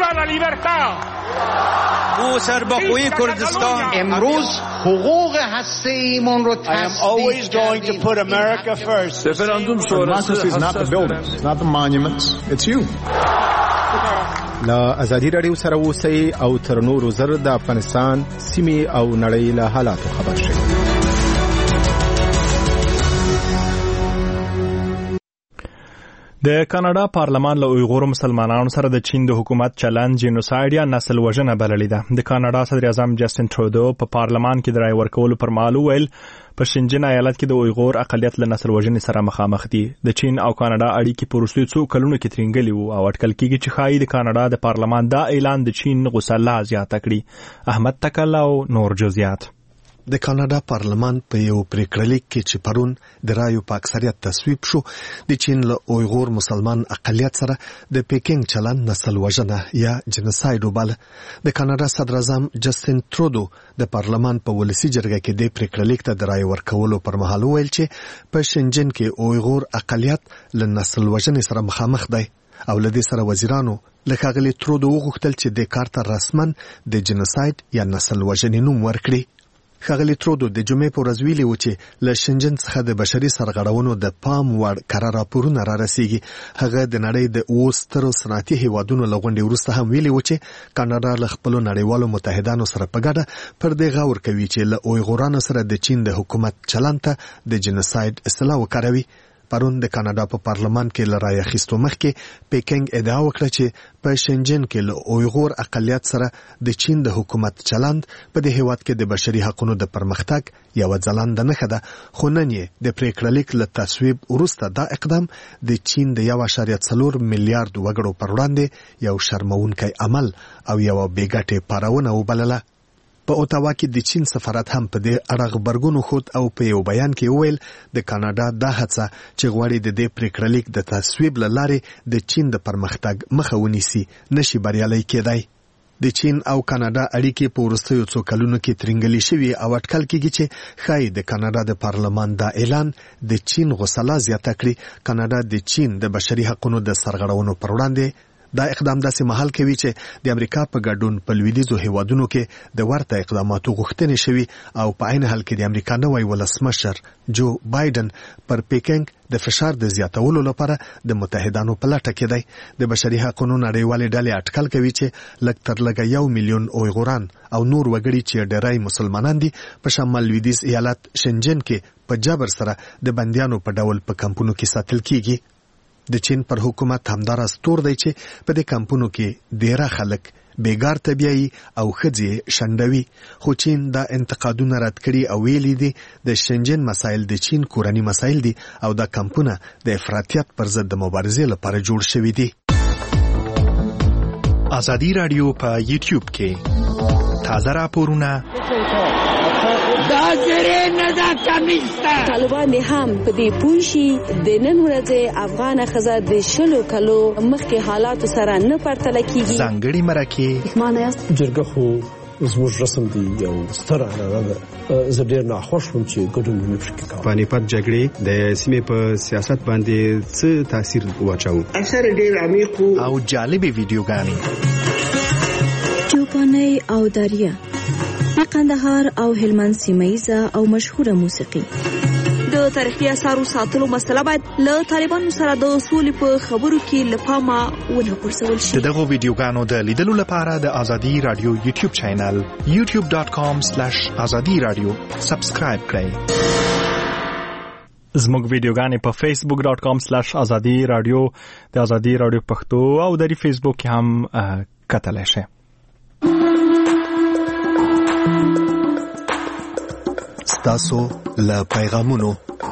او سربخوی کردستان امروز حقوق هسته‌ایمان رو I am always going to put America first. Referendum sonrası is not the buildings, not the monuments, it's you. له ازادي رادیو سره اوسئ او تر نورو زر د افغانستان سیمې او نړۍ له حالاتو خبر شئ. د کاناډا پارلمان له اویغور مسلمانانو سره د چین د حکومت چلند جینوساید یا نسل وژنه بللې ده. د کاناډا صدر اعظم جسټین ټرودو په پارلمان کې د رای ورکولو پر مهال وویل په شنجن ایالت کې د اویغور اقلیت له نسل وژنې سره مخامخ دي. د چین او کاناډا اړیکې په وروستیو څو کلونو کې ترینګلې وو او اټکل کېږي چې ښایي د کاناډا د پارلمان دا اعلان د چین غوسه لا زیاته کړي. احمد تکل او نور جزئیات. د کاناډا پارلمان په یو پریکړلیک کې چې پرون د رایو په اکثریت تصویب شو د چین له اویغور مسلمان اقلیت سره د پیکینګ چلند نسل وژنه یا جنوساید وباله. د کاناډا صدر اعظم جسټین ټرودو د پارلمان په ولسی جرګه کې د پریکړلیک ته د رای ورکولو پر مهال ویل چې په شنجن کې اویغور اقلیت له نسل وژنې سره مخامخ دی او له دې سره وزیرانو لکه ښاغلي ټرودو وغوښتل چې د کار ته رسما د جنوساید یا نسل وژنې نوم ورکړي. ښاغلي ټرودو د جمعې په ورځ ویلي و چې له شنجن څخه د بشري سرغړونو د پام وړ کره راپورونه را رسیږي. هغه د نړۍ د اوو سترو صنعتي هیوادونو له غونډې وروسته هم ویلي و چې کاناډا له خپلو نړیوالو متحدانو سره په ګډه پر دې غور کوي چې له اویغورانو سره د چین د حکومت چلند ته د جنوساید اصطلاح وکاروي. پرون د کاناډا په پارلمان کې له رای اخیستو مخکې پیکینګ ادعا وکړه چې په شنجن کې له اویغور اقلیت سره د چین د حکومت چلند په دې هیواد کې د بشري حقوقو د پرمختګ یو ځلانده نښه ده. خو نن یې د پریکړلیک له تصویب وروسته دا اقدام د چین د یو اعشاریه څلور میلیارډ وګړو پر وړاندې یو شرمونکی عمل او یو بېګټې پارونه وبلله. په اوتاوا کې د چین سفارت هم په دې اړه غبرګون خود او په یو بیان کې وویل د کاناډا دا هڅه چې غواړي د دې پریکړلیک د تصویب له لارې د چین د پرمختګ مخه ونیسي نشي بریالي کېدای. د چین او کاناډا اړیکې په وروستیو څو کلونو کې ترینګلې شوي او اټکل کېږي چې ښایي د کاناډا د پارلمان دا اعلان د چین غوسه لا زیاته کړي. کاناډا د چین د بشري حقوقو د سرغړونو پر وړاندې دا اقدام داسې مهال کوي چې د امریکا په ګډون په لویدیځو هیوادونو کې د ورته اقداماتو غوښتنې شوي او په عین حال کې د امریکا نوی ولسمشر جو بایدن پر پیکینګ د فشار د زیاتولو لپاره د متحدانو په لټه کې دی. د بشري حقوقو نړیوالې ډلې اټکل کوي چې لږ تر لږه یو میلیون اویغوران او نور وګړي چې ډېری مسلمانان دي په شمال لویدیځ ایالت شنجن کې په جبر سره د بندیانو په ډول په کمپونو کې ساتل کیږي. د چین پر حکومت همدار استور دی چې په دې کمپونو کې ډیره خلک بیګار طبيعي او ښځې شندوي. خو چین دا انتقادونه رد کړي او ویلي دي د شنجن مسایل د چین کورنی مسایل دي او دا کمپونه د افراطیت پر ضد د مبارزې لپاره جوړ شوي دي. ازادي رادیو په یوټیوب کې تازه راپورونه دا زره نه دا کمیسته طالبان هم په دې پوښي د نن ورځې افغان خزه د شلو کلو مخکې حالات سره نه پرتل کیږي. ځانګړي مرکه معنی است جرګه خو زموږ رسم دی یو ستر هغه زه ډیر ناخوښ وم چې ګډون نه پکې کاوه. پانیپت جګړې د سیمې په سیاست باندې څه تاثیر واچاوه؟ اکثر ډیر عمیق او جالبې ویډیوګانې چوپاني او دریا د قندهار او هلمند سیمایزه او مشهوره موسیقي. د تاریخي اثارو ساتلو مسله باید له طالبانو سره د اصول په خبرو کې لپاره ونه پرسول شي. دغه ویډیوګانو د لیدلو لپاره د ازادي رادیو یوټیوب چینل یوټیوب ډاټ کام سلیش ازادي رادیو سبسکرایب کړئ. زموږ ویډیوګانې په فیسبوک ډاټ کام سلیش ازادي رادیو د ازادي رادیو پښتو او د فیسبوک کې هم کتلای شئ. ستاسو له پیغامونو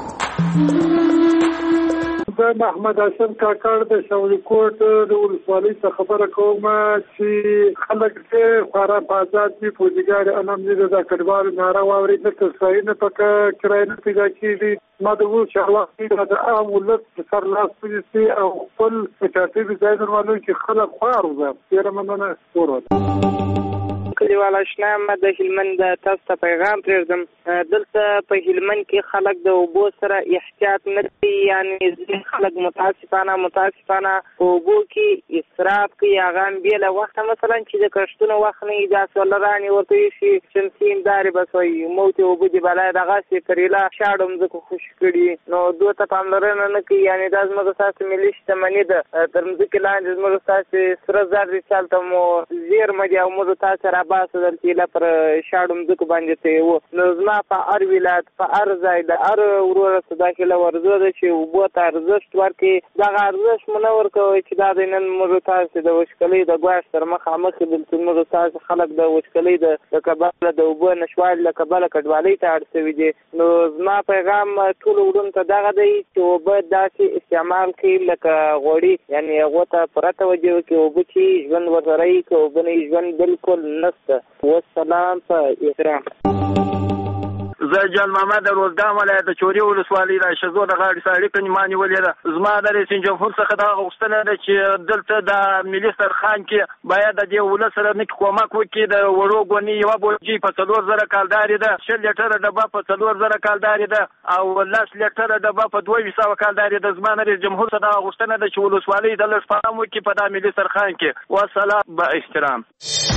زه محمد حسن کاکړ د شاولي کوټ د ولسوالۍ څخه خبره کوم چې خلک چې خورا په آزاد دي فوجیګار انم دې د کډوالو ناره واوري د تصویر نه پکې کرای نه پیدا کیږي. ما د وو چې الله دې د عام ولت سر لاس پېږي او خپل ترتیب ځای درولو چې خلک خوار وي. ډېر مننه ورته کلیوال آشنا یم د هلمند تاسو ته پیغام پرېږدم. دلته په هلمند کې خلک د اوبو سره احتیاط نه کوي، یعنې ځینې خلک متاسفانه متاسفانه په اوبو کې اسراف کوي. هغه هم بې له وخته مثلا چې د کښتونو وخت نه وي داسې ولرانې ورته ایښي شمسي امدارې بس وایي موتې اوبه دي بلای دغسې کریله شاړو مځکو خوشي کړي، نو دوی ته پاملرنه نه کوي. یعنې دا زموږ ستاسې ملي شتمني ده، تر مځکې لاندې زموږ ستاسې سره زر دي چلته مو زیرمه دي او موږ تاسې راباسه دلته ایله پر شاړو مځکو باندې تېوو. نو زما په هر ولایت په هر ځای د هر وروره څه دا هیله ورزو ده چې اوبو ته ارزښت ورکړي. دغه ارزښت مو نه ورکوئ چې دا دی نن موږ تاسې د وچکلۍ د ګواښ سره مخامخ یو دلته موږ تاسې خلک د وچکلۍ د کبله د اوبو نشوالي له کبله کډوالۍ ته اړ شوي دي. نو زما پیغام ټولو وروڼو ته دغه دی چې اوبه داسې استعمال کړي لکه غوړي، یعنې هغو ته پوره توجه وکړي. اوبه چې ژوند ورسره یي که اوبه نه ژوند بالکل نشته. والسلام په احترام. زه جان محمد د روزګان ولایت د چوري ولسوالۍ د شزو د غاړې سړي کې ما نیولې ده. زما د رئیس جمهور څخه دا غوښتنه ده چې دلته د ملي سرخان کې باید د دې ولس سره نک کومک وکړي. د وړو ګونې یوه بوجي په څلور زره کالدارې ده، شل لیټره ډبه په څلور زره کالدارې ده او لس لیټره ډبه په دوه ویشت سوه کالدارې ده. زما د رئیس جمهور څخه دا غوښتنه ده چې ولسوالۍ د لږ پام وکړي په دا ملي سرخان کې. والسلام با احترام.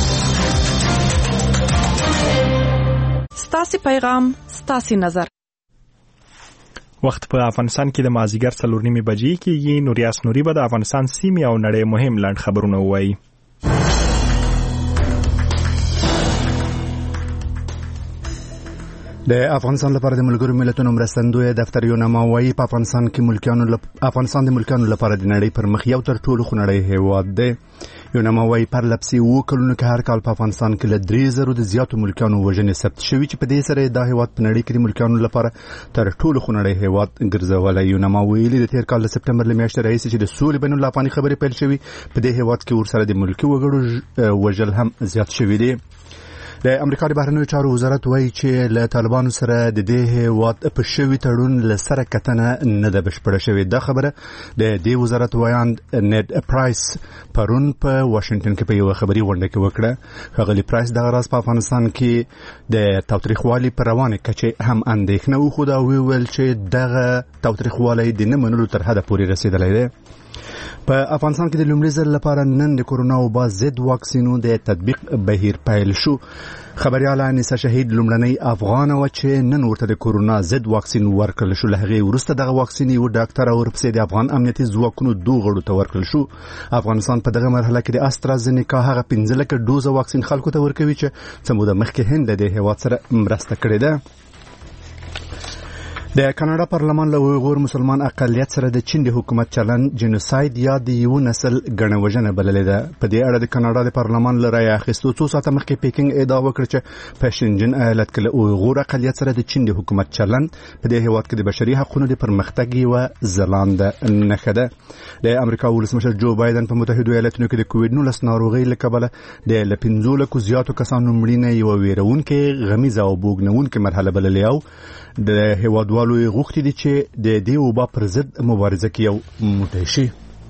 ستاسي پیغام ستاسي نظر. وخت په افغانستان کې د مازیګر څلور نیمې بجې کېږي. نوریاس نوري به د افغانستان سیمې او نړۍ مهم لنډ خبرونه ووایي. د افغانستان لپاره د ملګرو ملتونو مرستندوی دفتر یونما وايي په افغانستان کې ملکیانو لپ... افغانستان د ملکیانو لپاره د نړۍ پر مخ یو تر ټولو خونړی هیواد دی. یونما وايي پر لپسې وو کلونو کې هر کال په افغانستان کې له درې زرو د زیاتو ملکیانو وژنې ثبت شوي چې په دې سره دا هیواد په نړۍ کې د ملکیانو لپاره تر ټولو خونړی هیواد ګرځولی. یونما ویلي د تیر کال د سپټمبر له میاشتې راهیسې چې د سولې بین الافغاني خبرې پیل شوي په دې هیواد کې ورسره د ملکي وګړو وژل هم زیات شوي دي. د امریکا د بهرنیو چارو وزارت وایي چې له طالبانو سره د دې هیواد په شوي تړون له سره کتنه نه ده بشپړه شوې. دا خبره د دې وزارت ویاند نیډ پرایس پرون په واشنگټن کې په یوه خبري غونډه کې وکړه. ښاغلي پرایس دغه راز په افغانستان کې د تاوتریخوالي پر روانې کچې هم اندېښنه وښوده او وویل چې دغه تاوتریخوالی د نه منلو تر حده پورې رسېدلی دی. په افغانستان کې د لومړي ځل لپاره نن د کورونا وبا ضد واکسینو د تطبیق بهیر پیل شو. خبرياله انیسه شهید لومړنۍ افغان و چې نن ورته د کورونا ضد واکسین ورکړل شو. له هغې وروسته دغه واکسین یو ډاکټر او ورپسې د افغان امنیتي ځواکونو دوه غړو ته ورکړل شو. افغانستان په دغه مرحله کې د استرازینیکا هغه پنځه لکه ډوزه واکسین خلکو ته ورکوي چې څه موده مخکې هند له دې هیواد سره مرسته کړې ده. د کاناډا پارلمان له اویغور مسلمان اقلیت سره د چین د حکومت چلن جنوساید یا د یو نسل ګڼه وژنه بللې ده. په دې اړه د کاناډا د پارلمان له رایې اخیستو څو ساعته مخکې پیکینګ ادعا وکړه چې په شینجن ایالت کې له اویغور اقلیت سره د چین د حکومت چلن په دې هیواد کې د بشري حقوقو د پرمختګ یوه ځلانده نښه ده. د امریکا ولسمشر جو بایدن په متحده ایالاتونو کې د کووډ نولس ناروغۍ له کبله د له پنځو لکو زیاتو کسانو مړینه یوه ویرونکې غمیزه او بوږنونکې مرحله بللې او د هیوادوالو یې غوښتي دي چې د دې وبا پر ضد مبارزه کې یو موټی شي.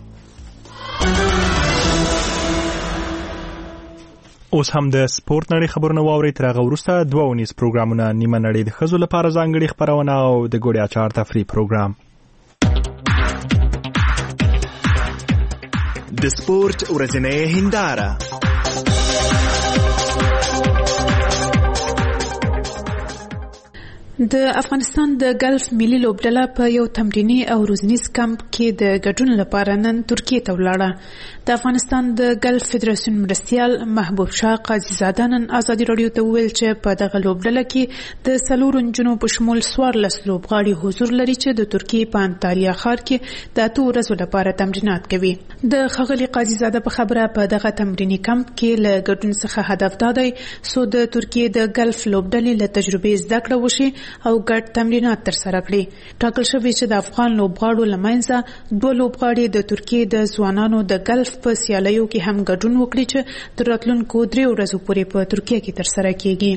اوس هم د سپورت نړۍ خبرونه واورئ. تر هغه وروسته دوه اونیز پروګرامونه نیمه نړۍ د ښځو لپاره ځانګړې خپرونه او د ګوړې اچار تفریح پروګرام. د سپورت ورځنۍ هنداره. د افغانستان د ګلف ملي لوبډله په یو تمرینی او روزنیز کمپ کې د ګډون لپاره نن ترکیه ته ولاړه. د افغانستان د ګلف فدراسیون مرستیال محبوب شاه قاضي زاده نن ازادي رادیو ته وویل چې په دغه لوبډله کې د څلورو نجونو په شمول څوارلس لوبغاړي حضور لري چې د ترکیې په انتالیا ښار کې د اتو ورځو لپاره تمرینات کوي. د ښاغلي قاضي زاده په خبره په دغه تمرینی کمپ کې له ګډون څخه هدف دا دی څو د ترکیې د ګلف لوبډلې له تجربې زده کړه وشي او ګډ تمرینات ترسره کړي. ټاکل شوی چې د افغان لوبغاړو له منځه دوه لوبغاړي د ترکیې د ځوانانو د ګلف په سیالیو کې هم ګډون وکړي چې تر راتلونکو درې ورځو پورې په ترکیه کې ترسره کیږي.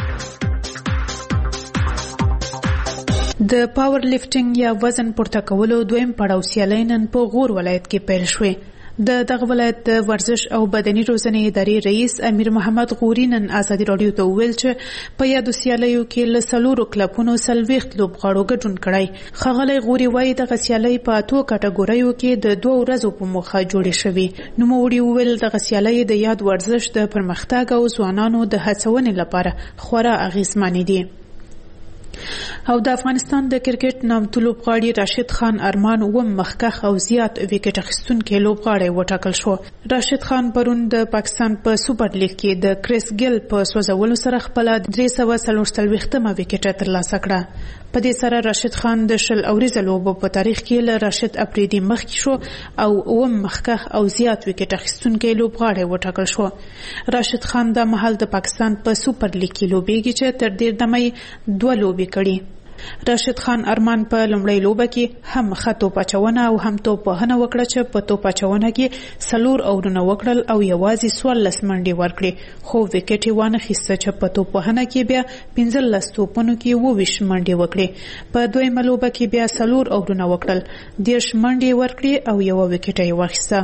د پاور لفټینګ یا وزن پورته کولو دویم پړاو سیالۍ نن په غور ولایت کې پیل شوې. د دغه ولایت د ورزش او بدني روزنې ادارې رئیس امیر محمد غوري نن ازادي راډیو ته وویل چې په یادو سیالیو کې له څلورو کلبونو څلوېښت لوبغاړو ګډون کړی. ښاغلی غوري وایي دغه سیالۍ په اتو کټګوریو کې د دوه ورځو په موخه جوړې شوې. نوموړي وویل دغه سیالۍ د یاد ورزش د پرمختګ او ځوانانو د هڅونې لپاره خورا اغیزمنې دي. او د افغانستان د کرکټ نامتو لوبغاړي راشد خان ارمان وم مخکخ او زیات وکټ اخیستونکي لوبغاړی وټاکل شو. راشد خان پرون د پاکستان په سوپر لیګ کې د کریس ګیل په سوځولو سره خپل درې سوه څلور څلوېښتمه وکټ ترلاسه کړه. په دې سره راشد خان د شل اوریزه لوبو په تاریخ کې له راشد افریدي مخکې شو او وم مخکخ او زیات وکټ اخیستونکي لوبغاړی وټاکل شو. راشد خان د مهال د پاکستان په سوپر لیګ کې لوبېږي چې تر دې دمه دوه لوبې کړي. راشد خان ارمان په لومړۍ لوبه کې هم ښه توپ اچونه او هم توپ وهنه وکړه چې په توپ اچونه کې څلور اورونه وکړل او یوازې څوارلس منډې ورکړې، خو وکټ یې وانخیسته چې په توپ وهنه کې بیا پنځلس توپونو کې اوویشت منډې وکړې. په دویمه لوبه کې بیا څلور اورونه وکړل، دېرش منډې ورکړې او یوه وکټ یې واخیسته.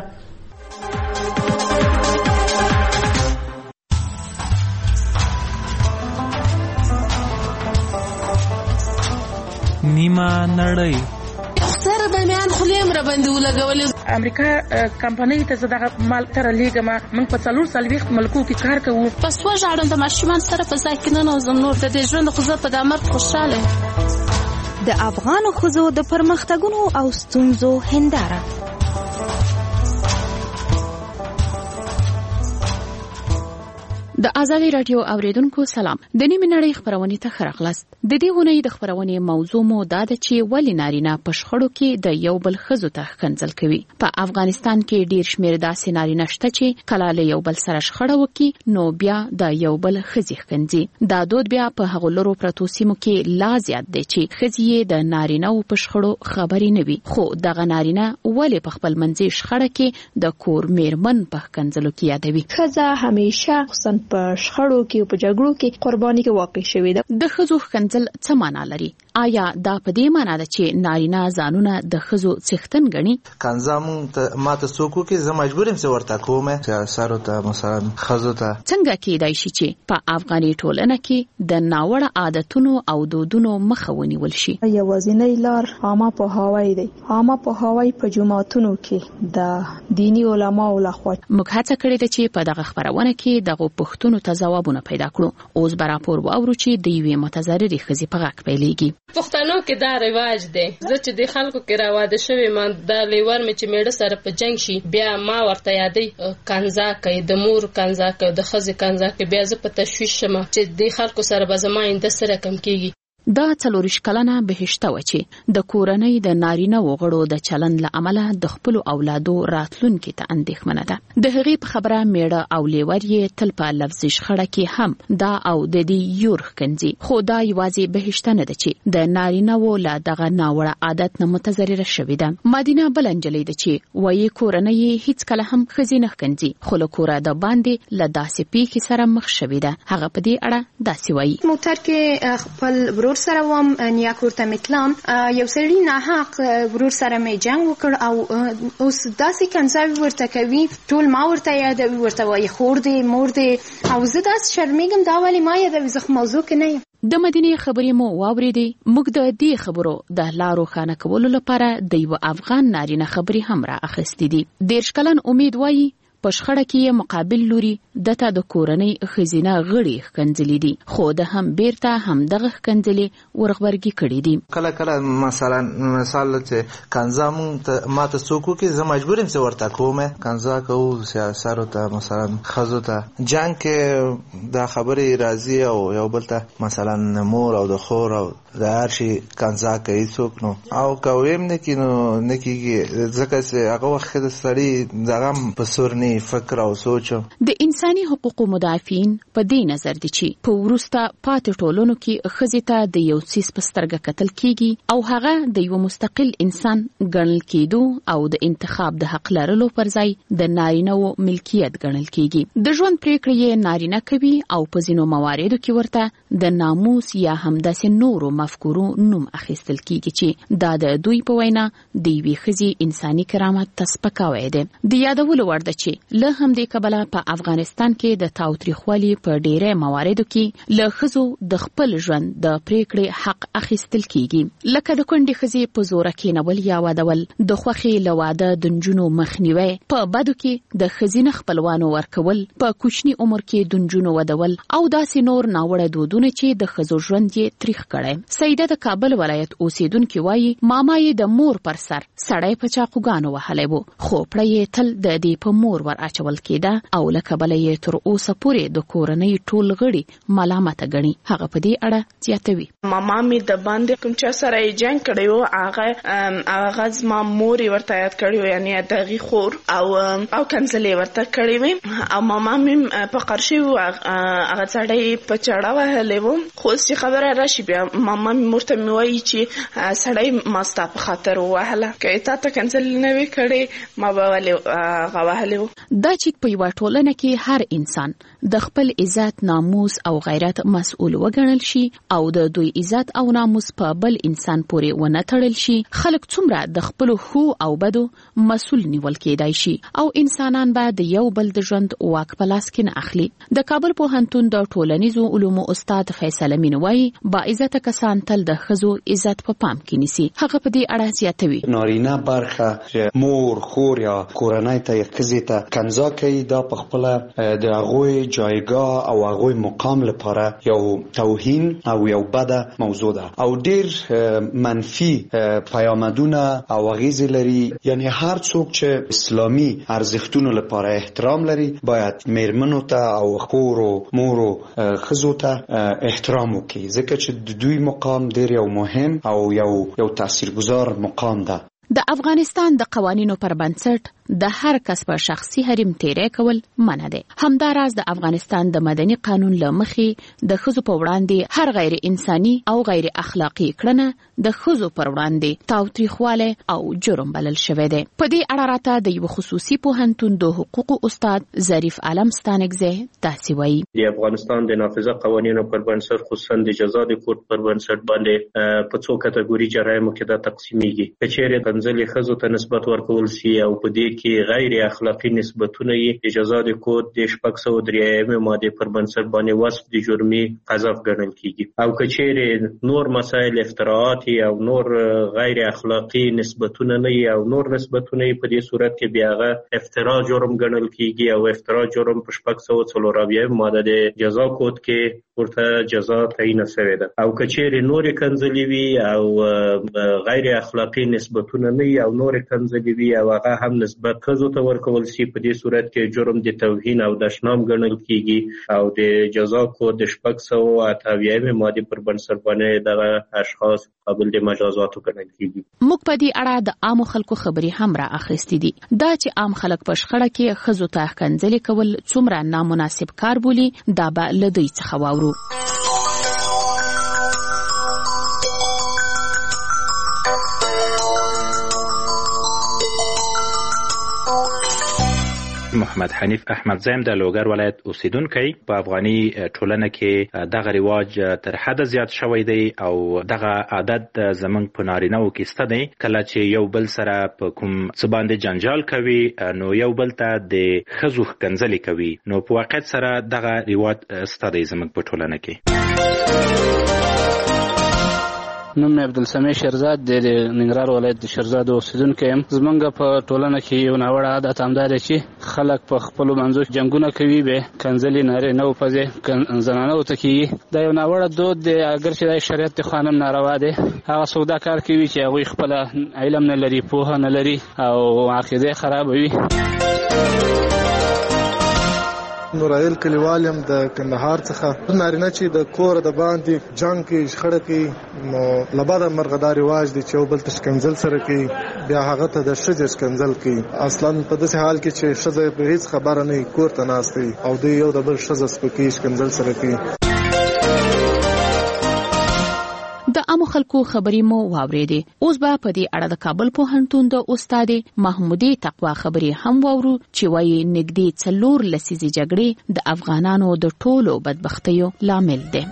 نیمه نړۍ سره د میان خلیم را باندې ولګولې. امریکا کمپنۍ ته زه دغه مال تر لیږم. موږ په څلور څلوېښت ملکو کې کار کوو. بس وژاړم د ماشومان سره په ځای کې ننوځم. نور د دې ژوند خو زه په دې مرګ خوشحاله. د افغانو ښځو د پرمختګونو او ستونزو هنداره. د ازادي راډیو اوریدونکو سلام. د نیمه نړۍ خبرونه ته خراغلاست. د دې غونې د خبرونه موضوع مو دا ده چې ولې نارینه په شخړو کې د یو بل ښځو ته ښکنځل کوي. په افغانستان کې ډیر شمیر داسې نارینه شته چې کله له یو بل سره شخړه وکړي نو بیا د یو بل ښځې ښکنځي. دا دود بیا په هغو لرو پرتو سیمو کې لا زیات دی چې ښځې یې د نارینه په شخړو خبرې نه وي، خو دغه نارینه ولې په خپل منځي شخړه کې د کور میرمن په ښکنځلو کې یادوي. ښځه همیشه خصوصا په شخړو کې او په جګړو کې قرباني کې واقع شوې ده. د ښځو ښکنځل څه معنا لري؟ آیا دا په دې معنا ده چې نارینه ځانونه د ښځو څښتن ګڼي؟ کنځم ته ماته څوک کې زه مجبور یم چې ورته کوم چې سارو ته مثلا ښځو ته څنګه کېدای شي چې په افغاني ټولنه کې د ناوړه عادتونو او دودونو مخه ونیول شي؟ یوازینی لار عامه پوهاوی دی. عامه پوهاوی په جماعتونو کې د دینی علماو لخوا. موږ هڅه کړې ده چې په دغه خبرونه کې دغه پوښتنو ته ځوابونه پیدا کړو. اوس به راپور واورو چې د یوې متضررې ښځې په غږ پیلېږي. پښتنو کې دا رواج دی. زه چې د خلکو کې راواده شوی ما دا لیور مې چې میړه سره په جنگ شي بیا ما ورته یادې کنځا کوي، د مور کنځا کوي، د ښځې کنځا کوي. بیا زه په تشویش شم چې د خلکو سره به زما آینده سره کم کېږي. دا څلوریش کلنه بهشته و چې د کورنۍ د نارینه وغړو د چلند له امله د خپل اولادو راتلونکي ته اندېښمنه ده. د هغې په خبره میړه او لیور یې تل په لفظي شخړه کې هم دا او د دې یور ښکنځي. خو دا یوازې بهشته نه ده چې د نارینه و له دغه ناوړه عادت نه متضرره شوې ده. مدینه بل نجلۍ ده چې وایي کورنۍ یې هیڅکله هم ښځې نه ښکنځي، خو له کوره د باندې له داسې پیښې سره مخ شوې ده. هغه په دې اړه داسې وایي. موټر کې خپل ورور سره وم، نیا کور ته متلم، یو سړی نه حق ورور سره مې جنگ وکړ او اوس داسې کنځاوي ورته کوي، ټول ما ورته یادوي، ورته وایي خور دی مور دی او زه داسې شرمېږم دا ولې ما یادوي، زه موضوع کې نه یم. د مدینې خبرې مو واورېدې. موږ د دې خبرو د لا روښانه کولو لپاره د یو افغان نارینه خبرې هم را اخیستې دي. دېرش کلن امید وایي په شخړه کې مقابل لوري دته د کورنۍ ښځینه غړي ښکنځلې دي، خو د هم بیرته هم دغه ښکنځلې ورغبرګي کړي دي. کله کله مثلا مثال چې کنځا مونږ ما ته څوک کې زه مجبور یم چې ورته کوم کنځا کوو سیاسارو ته مثلا ښځو ته جنګ کې دا خبرې راځي او یو بل ته مثلا مور او د خور او د هر شي کنځا کوي څوک نو او کویم نه کینو نه کیږي ځکه چې هغه وخت د سړي دغه په سورني انساني فکر او سوچ. د انساني حقوقو مدافعین په دې نظر دي چې په وروسته پاتې ټولنو کې ښځې ته د یو څیز په سترګه کتل کیږي او هغه د یو مستقل انسان ګڼل کېدو او د انتخاب د حق لرلو پر ځای د نارینه‌و ملکیت ګڼل کیږي. د ژوند پریکړې یې نارینه کوي او په ځینو مواردو کې ورته د ناموس یا همداسې نورو مفکورو نوم اخیستل کیږي چې دا د دوی په وینا د یوې ښځې انساني کرامت ته سپکاوی دی. د یادولو وړ ده چې له همدې کبله په افغانستان کې د تاوتریخوالي په ډیری مواردو کې له ښځو د خپل ژوند د پریکړې حق اخیستل کیږي، لکه د کونډې ښځې په زوره کېنول یا وادول، د خوښې له واده د نجونو مخنیوی، په بدو کې د ښځینه خپلوانو ورکول، په کوچني عمر کې د نجونو ودول او داسې نور ناوړه دودونه چې د ښځو ژوند یې تریخ کړی. سیده د کابل ولایت اوسیدونکي وایي ماما یې د مور پر سر سړی په چاقوګانو وهلی و، خو پړه یې تل د دې په مور ور اچول کېده او له کبله یې تر اوسه پورې د کورنۍ ټول غړي ملامته ګڼي. هغه په دې اړه زیاتوي. ماما مې د باندې کوم چا سره یې جنګ کړی و، هغه هغه زما مور یې ورته یاد کړی و، یعنې د هغې خور او او کنځلې ورته کړې وې او ماما مې په قرشي و، هغه سړی په چاړه وهلی و. خو اوس چې خبره راشي بیا ماما مې مور ته مې وایي چې سړی ما ستا په خاطر ووهله، که یې تا ته کنځلې نه وې کړې ما به ولې هغه وهلی و. دا چې په یوه ټولنه کې هر انسان د خپل عزت، ناموس او غیرت مسؤل وګڼل شي او د دوی عزت او ناموس په بل انسان پورې ونه تړل شي، خلک څومره د خپلو ښو او بدو مسؤل نیول کېدای شي او انسانان به د یو بل د ژوند واک په لاس کې نه اخلي. د کابل پوهنتون د ټولنیزو علومو استاد فیصل امین وایي با عزته کسان تل د ښځو عزت په پام کې نیسي. هغه په دې اړه زیاتوي. نارینه برخه مور، خور یا کورنۍ ته ښځې ته کنځا کوي، دا په خپله د هغوی جایګاه او هغوی مقام لپاره یو توهین او یو بده موضوع ده او ډیر منفي پیامدونه او اغیزې لري. یعنی هر څوک چې اسلامي ارزښتونو لپاره احترام لري باید میرمنو ته او خور او مور او ښځو ته احترام وکړي، ځکه چې د دوی مقام ډیر یو مهم او یو یو تاثیرگذار مقام ده. د افغانستان د قوانینو پر بنسټ د هر کس په شخصي حریم تیری کول منع دی. همداراز د افغانستان د مدني قانون له مخې د ښځو په وړاندې هر غیر انساني او غیر اخلاقی کړنه د ښځو پر وړاندې تاوتریخوالی او جرم بلل شوی دی. په دې اړه راته د یو خصوصي پوهنتون د حقوقو استاد ظریف عالم ستانکزی داسې وایي. د افغانستان د نافذه قوانینو پر بنسټ خصوصا د جزا د کود پر بنسټ باندې په څو کټګوري جرایمو کې دا تقسیمیږي. که چیرې کنځلې ښځو ته نسبت ورکول شي او په دې کې غیر اخلاقی نسبتونه یې د جزا د کود د شپږ سوه درېیمې مادې پر بنسټ باندې وصف د جرمي قذف ګڼل کیږي. او که چیرې نور مسایل افتراعات او نور غیر اخلاقی نسبتونه نه او نور نسبتونه په دې صورت کې بیا هغه افترا جرم ګڼل کیږي او افترا جرم په شپږ سوه څلور اویایم ماده د جزا کود کې ورته جزا تعیین شوې ده. او که چیرې نورې کنځلې وي او غیر اخلاقی نسبتونه نه او نورې کنځلې وي او هغه هم نسبت ښځو ته ورکول شي، په دې صورت کې جرم د توهین او د شنام ګڼل کیږي او د جزا کود د شپږ سوه اته اویایم مادې پر بنسټ باندې دغه اشخاص قابل د مجازاتو ګڼل کیږي. موږ په دې اړه د عامو خلکو خبرې هم را اخیستې دي. دا چې عام خلک په شخړه کې ښځو ته کنځلې کول څومره نامناسب کار بولي دا به له دوی څخه واورو. محمد حنیف احمد زیم د لوګر ولایت اوسیدونکی. په افغاني ټولنه کې دغه رواج تر حد زیات شوی دی او دغه عادت زمونږ په نارینه‌و کې سته دی. کله چې یو بل سره په کوم څه باندې جنجال کوي نو یو بل ته د ښځو ښکنځلې کوي، نو په واقعیت سره دغه رواج سته دی زمونږ په ټولنه کې. نوم مې عبدالسمیع شیرزاد دی، د ننګرهار ولایت د شیرزاد اوسیدونکی یم. زمونږ په ټولنه کې یو ناوړه عادت همدا دی چې خلک په خپلو منځو کې جنګونه کوي، بیا کنځلې نارینه‌و په ځای زنانهو ته کېږي. دا یو ناوړه دود دی، اگر چې دا شریعت د خوا هم ناروا دی. هغه څوک دا کار کوي چې هغوی خپله علم نه لري، پوهه نه لري او عقیده خرابوي. نورایل کلیوال یم د کندهار څخه. نارینه چې د کور د باندې جنگ کې شخړه کوي نو لباده مرغدار رواج دي چې یو بل تشکنځل سره کوي، بیا هغه ته د ښځې شکنځل کوي. اصلا په داسې حال کې چې ښځه په هیڅ خبره نه کور ته ناست وي او دوی یو د بل ښځه سپکوي، شکنځل سره کوي. د عامو خلکو خبرې مو واورېدې. اوس به په دې اړه د کابل پوهنتون د استاد محمودي تقوا خبرې هم واورو چې وايي نږدې څلور لسیزې جګړې د افغانانو د ټولو بدبختیو لامل دي.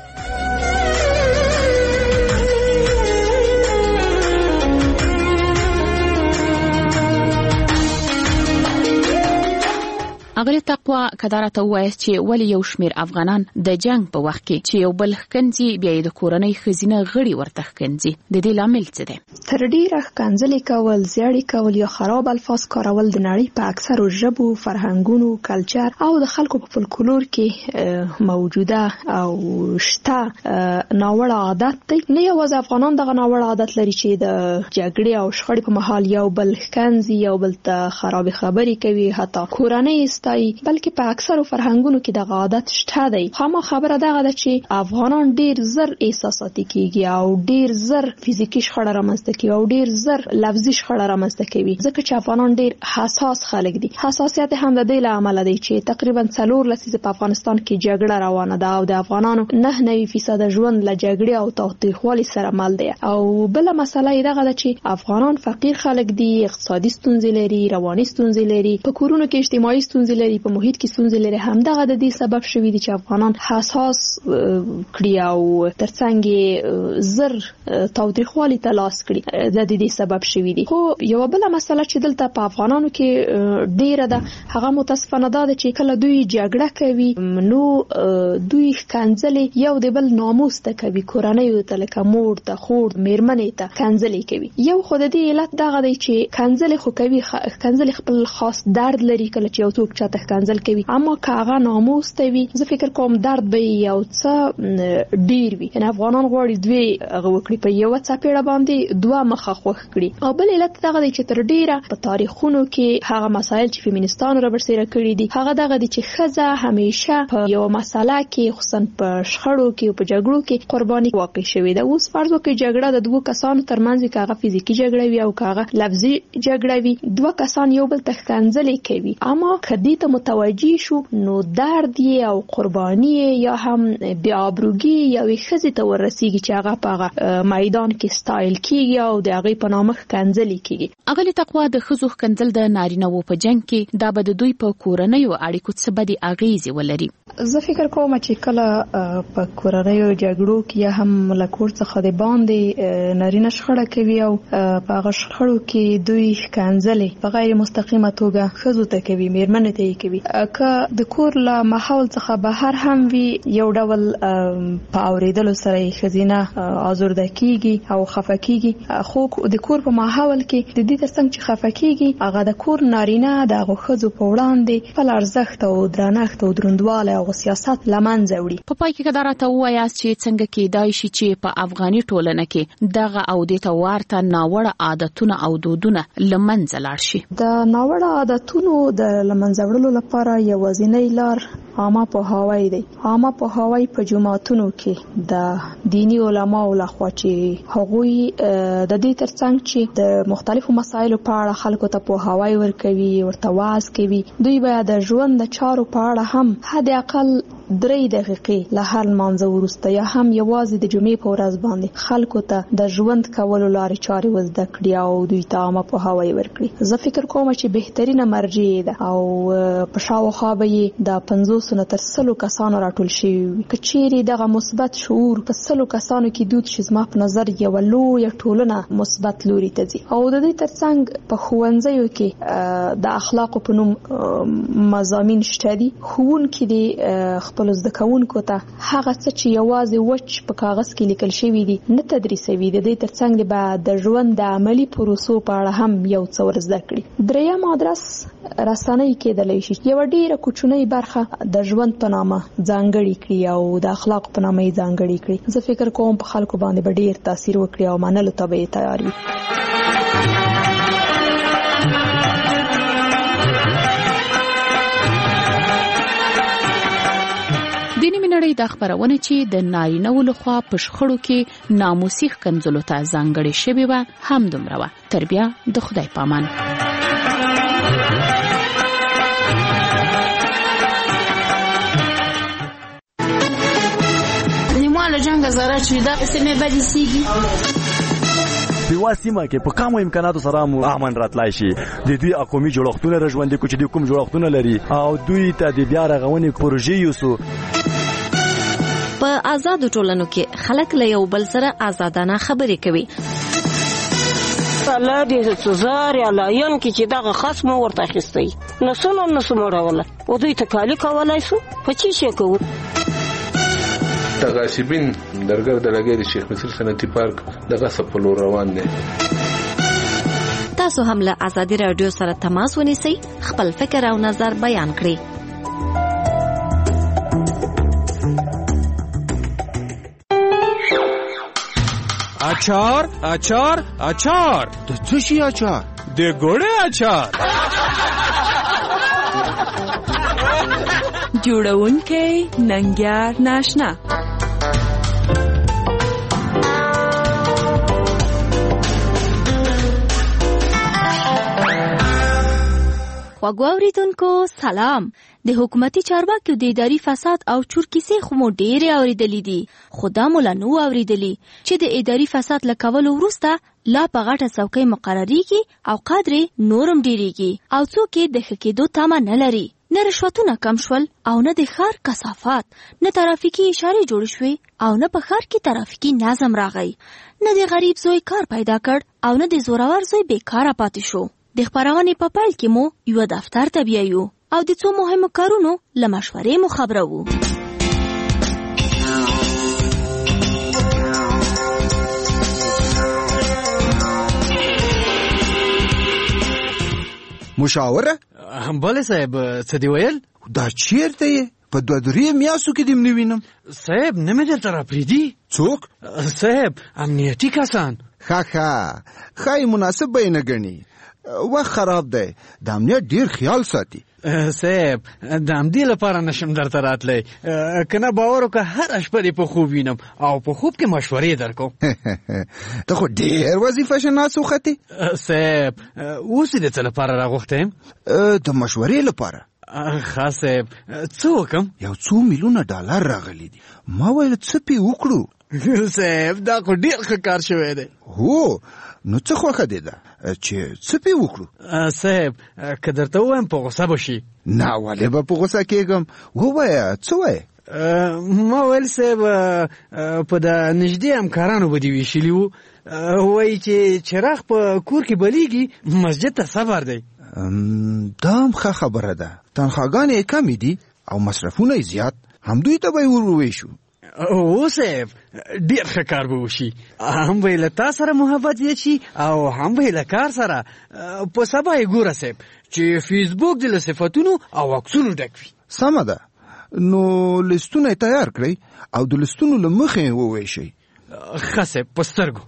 اغلی تقوا کدارته وایي چې ولی یو شمیر افغانان د جنگ په وخت کې چې یو بل ښکنځي بیا د کورنۍ خزینه غړي ورته ښکنځي، د دې لامل څه دی؟ تر ډیره ښکنځلې کول، زیړې کول یا خراب الفاظ کارول د نړۍ په اکثرو ژبو، فرهنګونو، کلچر او د خلکو په فولکلور کې موجوده او شته ناوړه عادت دی. نه یوازې افغانان دغه ناوړه عادت لري چې د جګړې او شخړې په مهال یو بل ښکنځي، یو بل ته خراب خبرې کوي، حتی کورنۍ بلکې په اکثرو فرهنګونو کې دغه عادت شته دی. خامہ خبره دغه ده چې افغانان ډیر زر احساساتي کیږي او ډیر زر فزیکی شخړه رامنځته کوي او ډیر زر لفظي شخړه رامنځته کوي، ځکه چې افغانان ډیر حساس خلک دي. حساسیت هم د دې له امله دی چې تقریبا څلور لسیزې په افغانستان کې جګړه روانه ده او د افغانانو نه نوي فیصد ژوند له جګړې او تاوتریخوالي سره مل دی. او بل مسله یې دغه ده چې افغانان فقیر خلک دي، اقتصادي ستونزې لري، رواني ستونزې لري، په کورونو کې اجتماعي ستونزې لري، په محیط کې ستونزې لري. همدغه د دې سبب شوی دی چې افغانان حساس کړي او ترڅنګ زر تاوتریخوالي ته لاس کړي، د دې سبب شوی دی. خو یو بل مسله چې دلته په افغانانو کې ډیره ده هغه متاسفانه ده چې کله دوی جګړه کوي نو دوی ښکنځلې یو د بل ناموس ته کوي، کورنۍ ته لکه مور ته، خور، میرمنې ته ښکنځلې کوي. یو خو د دې علت دغه دی چې ښکنځلې خو کوي، ښکنځلې خپل خاص درد لري کله چې یو څوک چاته ښکنځل کوي، اما که هغه ناموس ته وي زه فکر کوم درد به یو څه ډیر وي. یعنې افغانان غواړي دوی هغه وکړي په یوه څپېړه باندې دوه مخه خوښ کړي. او بل علت دغه دی چې تر ډیره په تاریخونو کې هغه مسایل چې فیمینیستانو رابرسېره کړي دي هغه دغه دی چې ښځه همیشه په یوه مسله کې خصوصا په شخړو کې او په جګړو کې قرباني واقع شوې ده. اوس فرض وکړئ جګړه د دوه کسانو ترمنځ وي، که هغه فزیکي جګړه وي او که هغه لفظي جګړه وي، دوه کسان یو بل ته ښکنځلې کوي، اما که دې ته متوجه شو نو درد یې او قرباني یا هم بیا ابروګي یوې ښځې ته ورسیږي چې هغه په هغه میدان کې ستایل کیږي او د هغې په نامه ښکنځلې کیږي. اغلی تقوا د ښځو ښکنځل د نارینه‌وو په جنګ کې دا به د دوی په کورنیو اړیکو څه بدې اغیزې ولري؟ زه فکر کوم چې کله په کورنیو جګړو کې یا هم له کور څخه د باندې نارینه شخړه کوي او په هغه شخړو کې دوی ښکنځلې په غیر مستقیمه توګه ښځو ته کوي، میرمنې ته یې کوي. که د کور له ماحول څخه بهر هم وي یو ډول په اورېدلو سره یې ښځینه آزرده کیږي او خفه کیږي، خو د کور په ماحول کې د دې ترڅنګ چې خفه کیږي هغه د کور نارینه د هغو ښځو په وړاندې خپل ارزښت او درنښت او دروندوالی او سیاست له منځه وړي. په پای کې که دا راته ووایاست چې څنګه کیدای شي چې په افغاني ټولنه کې دغه او دې ته ورته ناوړه عادتونه او دودونه له منځه لاړ شي؟ د ناوړه عادتونو د له منځه وړلو لپاره یوازینی لار عامه پوهاوی دی. عامه پوهاوی په جماعتونو کې د دینی علماو لخوا چې هغوی د دې ترڅنګ چې د مختلفو مسایلو په اړه خلکو ته پوهاوی ورکوي، ورته واعظ کوي، دوی باید د ژوند د چارو په اړه هم حد اقل درې دقیقې له هر لمانځه وروسته یا هم یوازې د جمعې په ورځ باندې خلکو ته د ژوند کولو لارې چارې وزده کړي او دوی ته عامه پوهاوی ورکړي. زه فکر کوم چې بهترینه مرجع ده او په شاوخوا به یې د پنځوسو نه تر سلو کسانو راټول شوي وي. که چیرې دغه مثبت شعور په سلو کسانو کې دود شي زما په نظر یوه لویه ټولنه مثبت لوري ته ځي. او د دې ترڅنګ په ښوونځیو کې د اخلاقو په نوم مضامین شته دي. ښوونکي دې خپلو زده کوونکو ته هغه څه چې یوازې وچ په کاغذ کې لیکل شوي دي نه تدریسوي، د دې ترڅنګ دې به د ژوند د عملي پروسو په اړه هم یو څه ور زده کړي. دریم ادرس رسنۍ کېدلی شي یوه ډېره کوچنۍ برخه د ژوند په نامه ځانګړې کړي او د اخلاق په نامه یې ځانګړې کړي. زه فکر کوم په خلکو باندې به ډېر تاثیر وکړي او منلو ته به یې تیار وي. د خبرونه چې د نارینه‌و لخوا په شخړو کې ناموسي ښکنځلو ته ځانګړې شوې وه هم دومره وه. تر بیا د خدای پامان. نیماله جنګ زاره چې دا سیمې بدې سیږي په واسطه کې په کومو امکاناتو سره مو امن راتلای شي. د دوی اقومي جوړښتونه راژوندې کو چې د کوم جوړښتونه لري او دوی ته د بیا رغونې پروژې یوسو. په آزادو ټولنو کې خلک له یو بل سره آزادانه خبرې کوي. الله دې سزار یا لاین کې چې دغه خصم ورته اخیستی نو څنګه نو سموروله او دوی ته کالی کولای شو په چی شي کوو. تغاصبین درګر د لګي د شیخ مسیل صنعتي پارک دغه سپلو روان دي. تاسو هم له آزادي رادیو سره تماس ونیسئ، خپل فکر او نظر بیان کړئ. اچار اچار اچار د څه شي اچار؟ د ګوړې اچار. جوړونکی ننګیار ناشنا. خواږو اوریدونکو سلام. د حکومتي چارواکیو د اداري فساد او چور کیسې خو مو ډېرې اورېدلې دي، خو دا مو لا نه وو اورېدلي چې د اداري فساد له کولو وروسته لا په غټه څوکۍ مقرریږي او قدرې نورم ډېرېږي او څوک یې د ښه کېدو تمه نه لري. نه رشوتونه کم شول او نه د ښار کثافات، نه ترافیکي اشارې جوړ شوې او نه په ښار کې ترافیکي نظم راغی، نه د غریب زوی کار پیدا کړ او نه د زورور زوی بیکاره پاتې شو. د خبرونې په پیل کې مو یو دفتر ته بیایو او د څو مهمو کارونو له مشورې مو خبرو. مشاوره؟ بله صاحب، څه دی ویل؟ دا چیرته یې؟ په دوه درې میاشتو کې دې نه وینم. صاحب نه مې دلته راپرېږدي. څوک؟ صاحب امنیتي کسان. ښه ښه ښایي مناسب به یې نه ګڼي. وخت خراب دی، د امنیت ډیر خیال ساتي. صاحب د همدې لپاره نشم درته راتلی، کنه باور وکړه هره شپه دې په خوب وینم او په خوب کې مشورې درکوم. ته خو ډېر وظیفه شناس وختې. صاحب اوس دې څه لپاره راغوښتی یم؟ د مشورې لپاره. ښه صاحب څه وکړم؟ یو څو میلیونه ډالر راغلي دي، ما ویل څه پې وکړو. صاحب دا خو ډېر ښه کار شوی دی. هو نو څه خوښه دی ده چې څه پې وکړو؟ صاحب که درته ووایم په غوسه به شي. نه ولې به په غوسه کېږم، ووایه څه وایې؟ ما ویل صاحب په د نږدې همکارانو به دې ویشلي وو، وایي چې چراغ په کور کې بلیږي مسجد ته صبر دی. دا هم ښه خبره ده، تنخواګانې یې کمې دي او مصرفونه یې زیات، همدوی ته به یې ور وویشو. او صاحب ډیر ښه کار به وشي، هم به یې له تا سره محبت زیات شي او هم به یې له کار سره. په سبا یې ګوره صاحب چې فیسبوک دې له صفتونو او عکسونو ډک وي. سمه ده، نو لیستونه یې تیار کړئ او د لیستونو له مخې یې وویشئ. ښه صاحب په سترګو.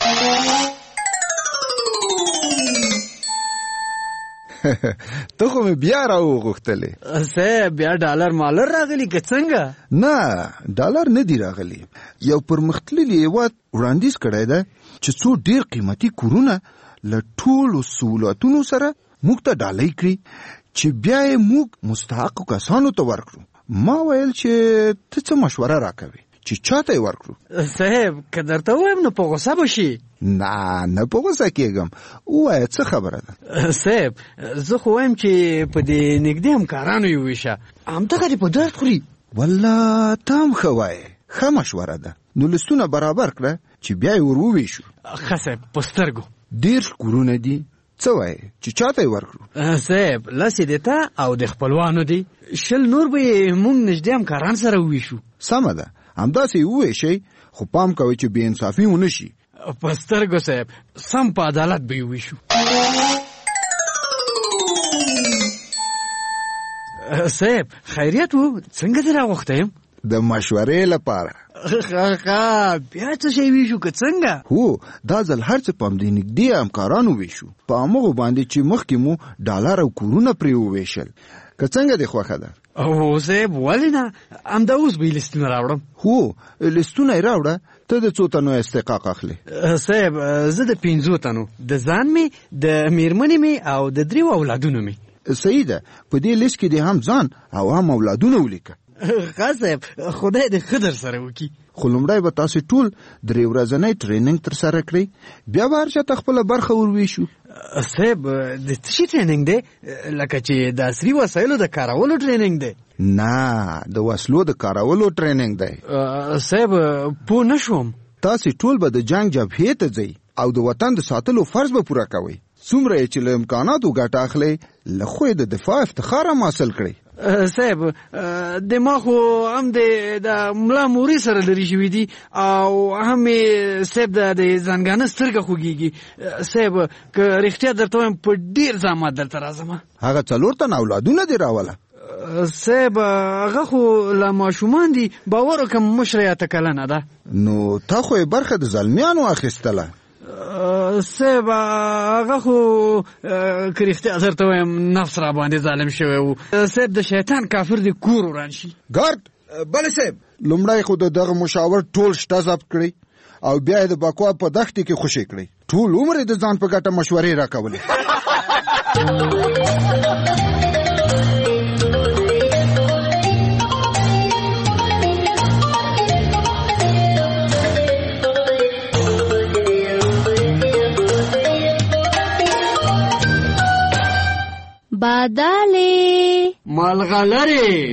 ته خو مې بیا راوغوښتلې. صاحب بیا ډالر مالر راغلی که څنګه؟ نه ډالر نه دی راغلی، یو پرمختللی هېواد وړاندیز کړی ده چې څو ډېر قیمتي کورونه له ټولو سهولتونو سره موږ ته ډالۍ کړي چې بیا یې موږ مستحقو کسانو ته ورکړو. ما ویل چې ته څه مشوره راکوې چې چاته یې ورکړو؟ صاحب که درته ووایم نو په غوسه به شي. نه نه په غوسه کېږم، ووایه څه خبره ده؟ صاحب زه خو وایم چې په دې نږدې همکارانو یې وویشه، همدغه دې په درد خوري. والله ته هم ښه وایې، ښه مشوره ده. نو لستونه برابر کړه چې بیا یې ور وویشو. ښه صاحب په سترګو. ډېر کورونه دي، څه وایې چې چاته یې ورکړو؟ صاحب لس یې د تا او د خپلوانو دي، شل نور به یې موږ نږدې همکاران سره وویشو. سمه ده، همداسې یې وویشئ، خو پام کوئ چې بې انصافي ونه شي. په سترګو صاحب سم په عدالت به یې وویشو. صاحب خیریت و، څنګه دې راغوښتی یم؟ د مشورې لپاره. ښه بیا څه شی ویشو که څنګه؟ هو دا ځل هر څه په همدې نږدې همکارانو ویشو، په همغو باندې چې مخکې مو ډالر او کورونه پرې وویشل. که څنګه دې خوښه ده؟ او صاحب ولې نه، همدا اوس به یې لیستونه راوړم. هو لیستونه یې راوړه. ته د څو تنو استحقاق اخلي؟ صاحب زه د پنځو تنو، د ځان مې، د میرمنې مې او د دریو اولادونو مې. صحیح ده، په دې لیست کې دې هم ځان او هم اولادونه ولیکه. ښه صاحب، خدای دې ښه در سره وکړي. خو لومړی به تاسې ټول درې ورځنی ټریننګ ترسره کړئ، بیا به هر چا ته خپله برخه ورویشو. صاحب د څه شي ټریننګ دی؟ لکه چې د عصري وسایلو د کارولو ټریننګ دی؟ نه، د وسلو د کارولو ټریننګ دی. صاحب پوه نه شوم. تاسې ټول به د جنگ جبهې ته ځئ او د وطن د ساتلو فرض به پوره کوئ. څومره یې چې له امکاناتو ګټه اخلئ، له خو یې د دفاع افتخار هم حاصل کړئ. صاحب د ما خو هم د ملا موري سره لري شوي دي او هم صاحب د ځانګانه سترګه خوږېږي. صاحب که رښتیا درته وایم په ډېر زحمت دلته راځم. هغه څلور تن اولادونه دې راوله؟ صاحب هغه خو له ماشومان دي، باور وکړم مشره یې اته کلنه ده. نو تا خو یې برخه د زلمیانو اخیستله. صاحب هغه خو که رښتیا درته وایم نفس را باندې ظالم شوی و. صاحب د شیطان کافر دې کور وران شي. ګارد بله صاحب، لومړی خو د دغه مشاور ټول شته ضبط کړئ او بیا یې د بکوا په دښتې کې خوشې کړئ. ټول عمر یې د ځان په ګټه مشورې راکولې. بادالې ملغلرې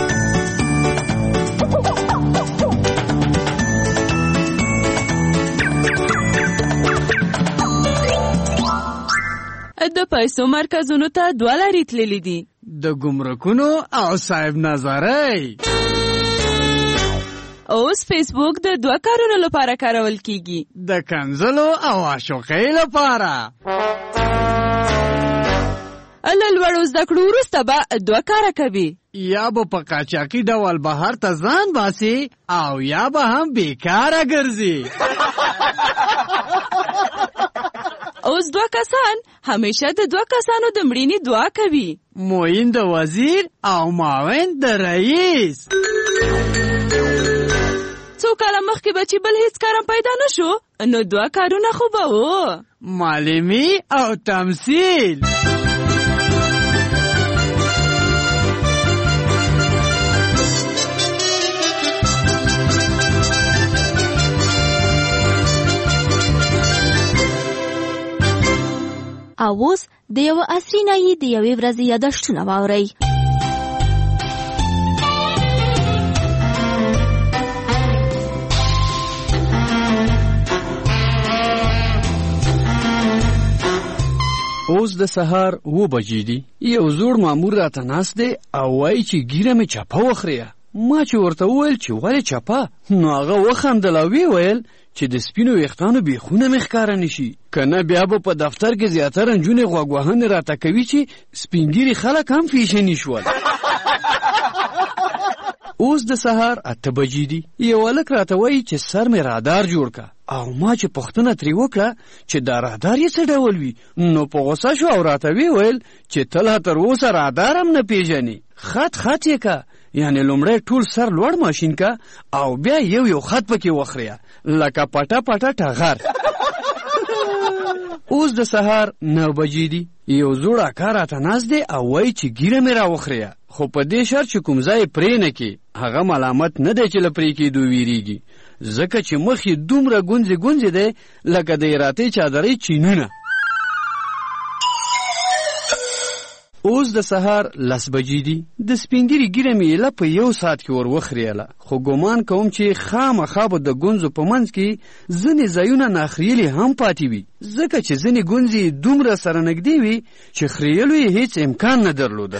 د پیسو مرکزونو ته دوه لارې تللي دي، د ګمرکونو او صاحب نظرۍ. اوس فیسبوک د دوه کارونو لپاره کارول کیږي، د کنځلو او عاشقۍ لپاره. له لوړو زده کړو وروسته به دوه کاره کوي، یا به په قاچاقي ډول بهر ته ځان باسي او یا به هم بیکاره ګرځي. اوس دوه کسان همیشه د دوه کسانو د مړینې دعا کوي، معین د وزیر او معاون د رئیس. څو کاله مخکې به چې بل هیڅ کارم پیدا نه شو، نو دوه کارونه خو به و، معلمي او تمثیل. او اوس د یو عصري نایي د یوې ورځې یادښتونه واورئ. اوس د سهار اوه بجې دي. یو زوړ مامور راته ناست دی او وایي چې ګیره مې چپه وخریه. ما چې ورته وویل چې ولې چپه، نو هغه وخندل او ویې ویل چې د سپینو ویښتانو بیخونه مې ښکاره نه شي، که نه بیا به په دفتر کې زیاتره نجونې غوږ وهنې راته کوي چې سپینګیري خلک هم فیشني شول. اوس د سهار اته بجې دي. یو هلک راته وایي چې سر مې رادار جوړ که، او ما چې پوښتنه ترې وکړه چې دا رادار یې څه ډول وي، نو په غوسه شو او راته ویې ویل چې ته لا تر اوسه رادار هم نه پېژنې. خط خط یې که، یعنې لومړی ټول سر لوړ ماشین که او بیا یو یو خط پکې وخریه لکه پټه پټه ټغر. اوس د سهار نو بجې دي. یو زوړ اکا راته ناست دی او وایي چې ګیره مې راوخریه، خو په دې شرط چې کوم ځای پرې نه کې، هغه ملامت نه دی چې له پرې کېدو ویریږي، ځکه چې مخ یې دومره ګونځې ګونځې دی لکه د ایراتې چادرۍ چینونه. اوس د سهار لس بجې دي. د سپینګیري ګیره مې ایله په یو ساعت کې ور وخریله، خو ګمان کوم چې خامخا به د ګونځو په منځ کې ځینې ځایونه ناخریلي هم پاتې وي، ځکه چې ځینې ګونځې دومره سره نږدې وي چې خریلو یې هیڅ امکان نه درلوده.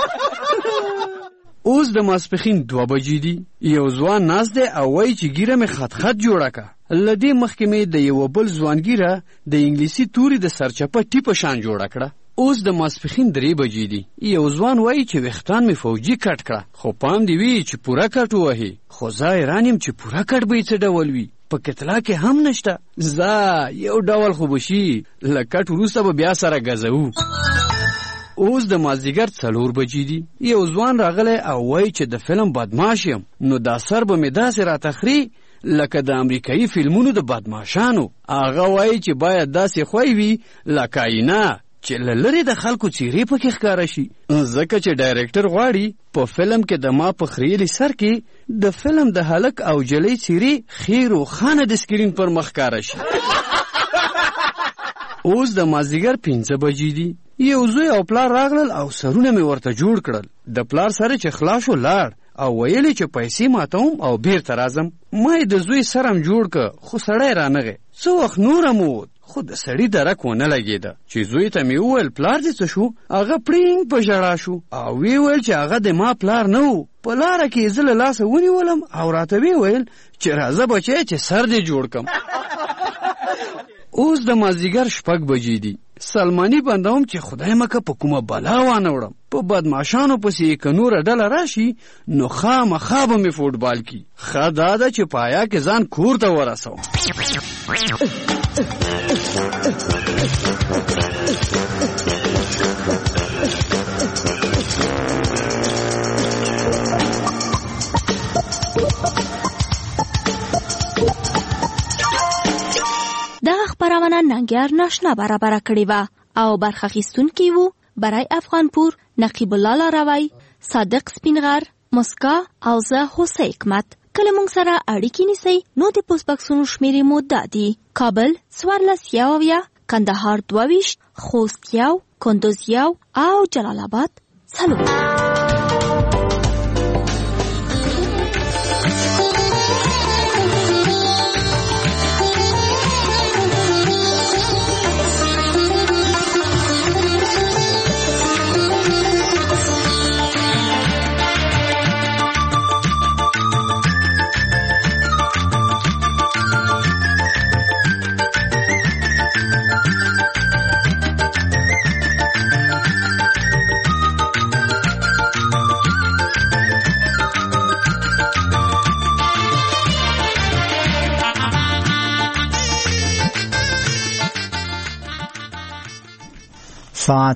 اوس د ماسپښین دوه بجې دي. یو ځوان ناست دی او وایي چې ګیره مې خط خط جوړه که. له دې مخکې مې د یوه بل ځوان ګیره د انګلیسي توري د سرچپه ټیپه شان جوړه کړه. اوس د ماسپښین درې بجې دي. یو ځوان وایي چې ویښتان مې فوجي کټ کړه، خو پام دې وي چې پوره کټ ووهي، خو زه حیران یم چې پوره کټ به یې څه ډول وي، په کتلا کې هم نشته. زه یو ډول خو به شي، له کټ وروسته به بیا سره ګزوو. اوس د مازدیګر څلور بجې دي. یو ځوان راغلی او وایي چې د فلم بدماش یم. نو دا سر به مې داسې راته خري لکه د امریکایي فلمونو د بدماشانو. هغه وایي چې باید داسې خوی وي لکه آینه چې له لرې د خلکو څیرې پکې ښکاره شي. ځکه چې ډایرکټر غواړي په فلم کې د ما په خریلي سر کې د فلم د هلک او جلۍ څیرې ښې روښانه د سکرین پر مخ ښکاره شي. اوس د مازدیګر پنځه بجې دي. یو زوی او پلار راغلل او سرونه مې ورته جوړ کړل. د پلار سره چې خلاص شو لاړ او ویلې چې پیسې ماتوم او بیرته راځم. ما یې د زوی سرم جوړ که خو سړی رانغی. څه وخت نوره مو خو د سړي درک ونه لګېده چې زوی ته مې وویل پلار دې څه شو؟ هغه پړینګ په ژړا شو او ویې ویل چې هغه د ما پلار نه و. په لاره کې زه له لاسه ونیولم او راته ویې ویل چې راځه بچی چې سر دې جوړ کم. اوس د مازدیګر شپږ بجې دي. سلماني بندوم چې خدای مکه په کومه بلا وانه وړم. په بدماشانو پسې که نوره ډله راشي نو خامخا به مې فوټبال کی. ښه دا ده چې پایا کې ځان کور ته ورسوم. دغه خپرونه ننګیار ناشنا برابره کړې وه او برخه اخیستونکي وو برای افغانپور نقیب الله لاروی، صادق سپینغر، مسکا او زه حسین حکمت. کله مونږ سره اړیکې نیسئ نو د پوسټ بکسونو شمیرې مو دا دي: کابل څوارلس یو اویا، کندهار دوه ویشت، خوست یو، کندوز یو او جلال آباد څلور. ساعت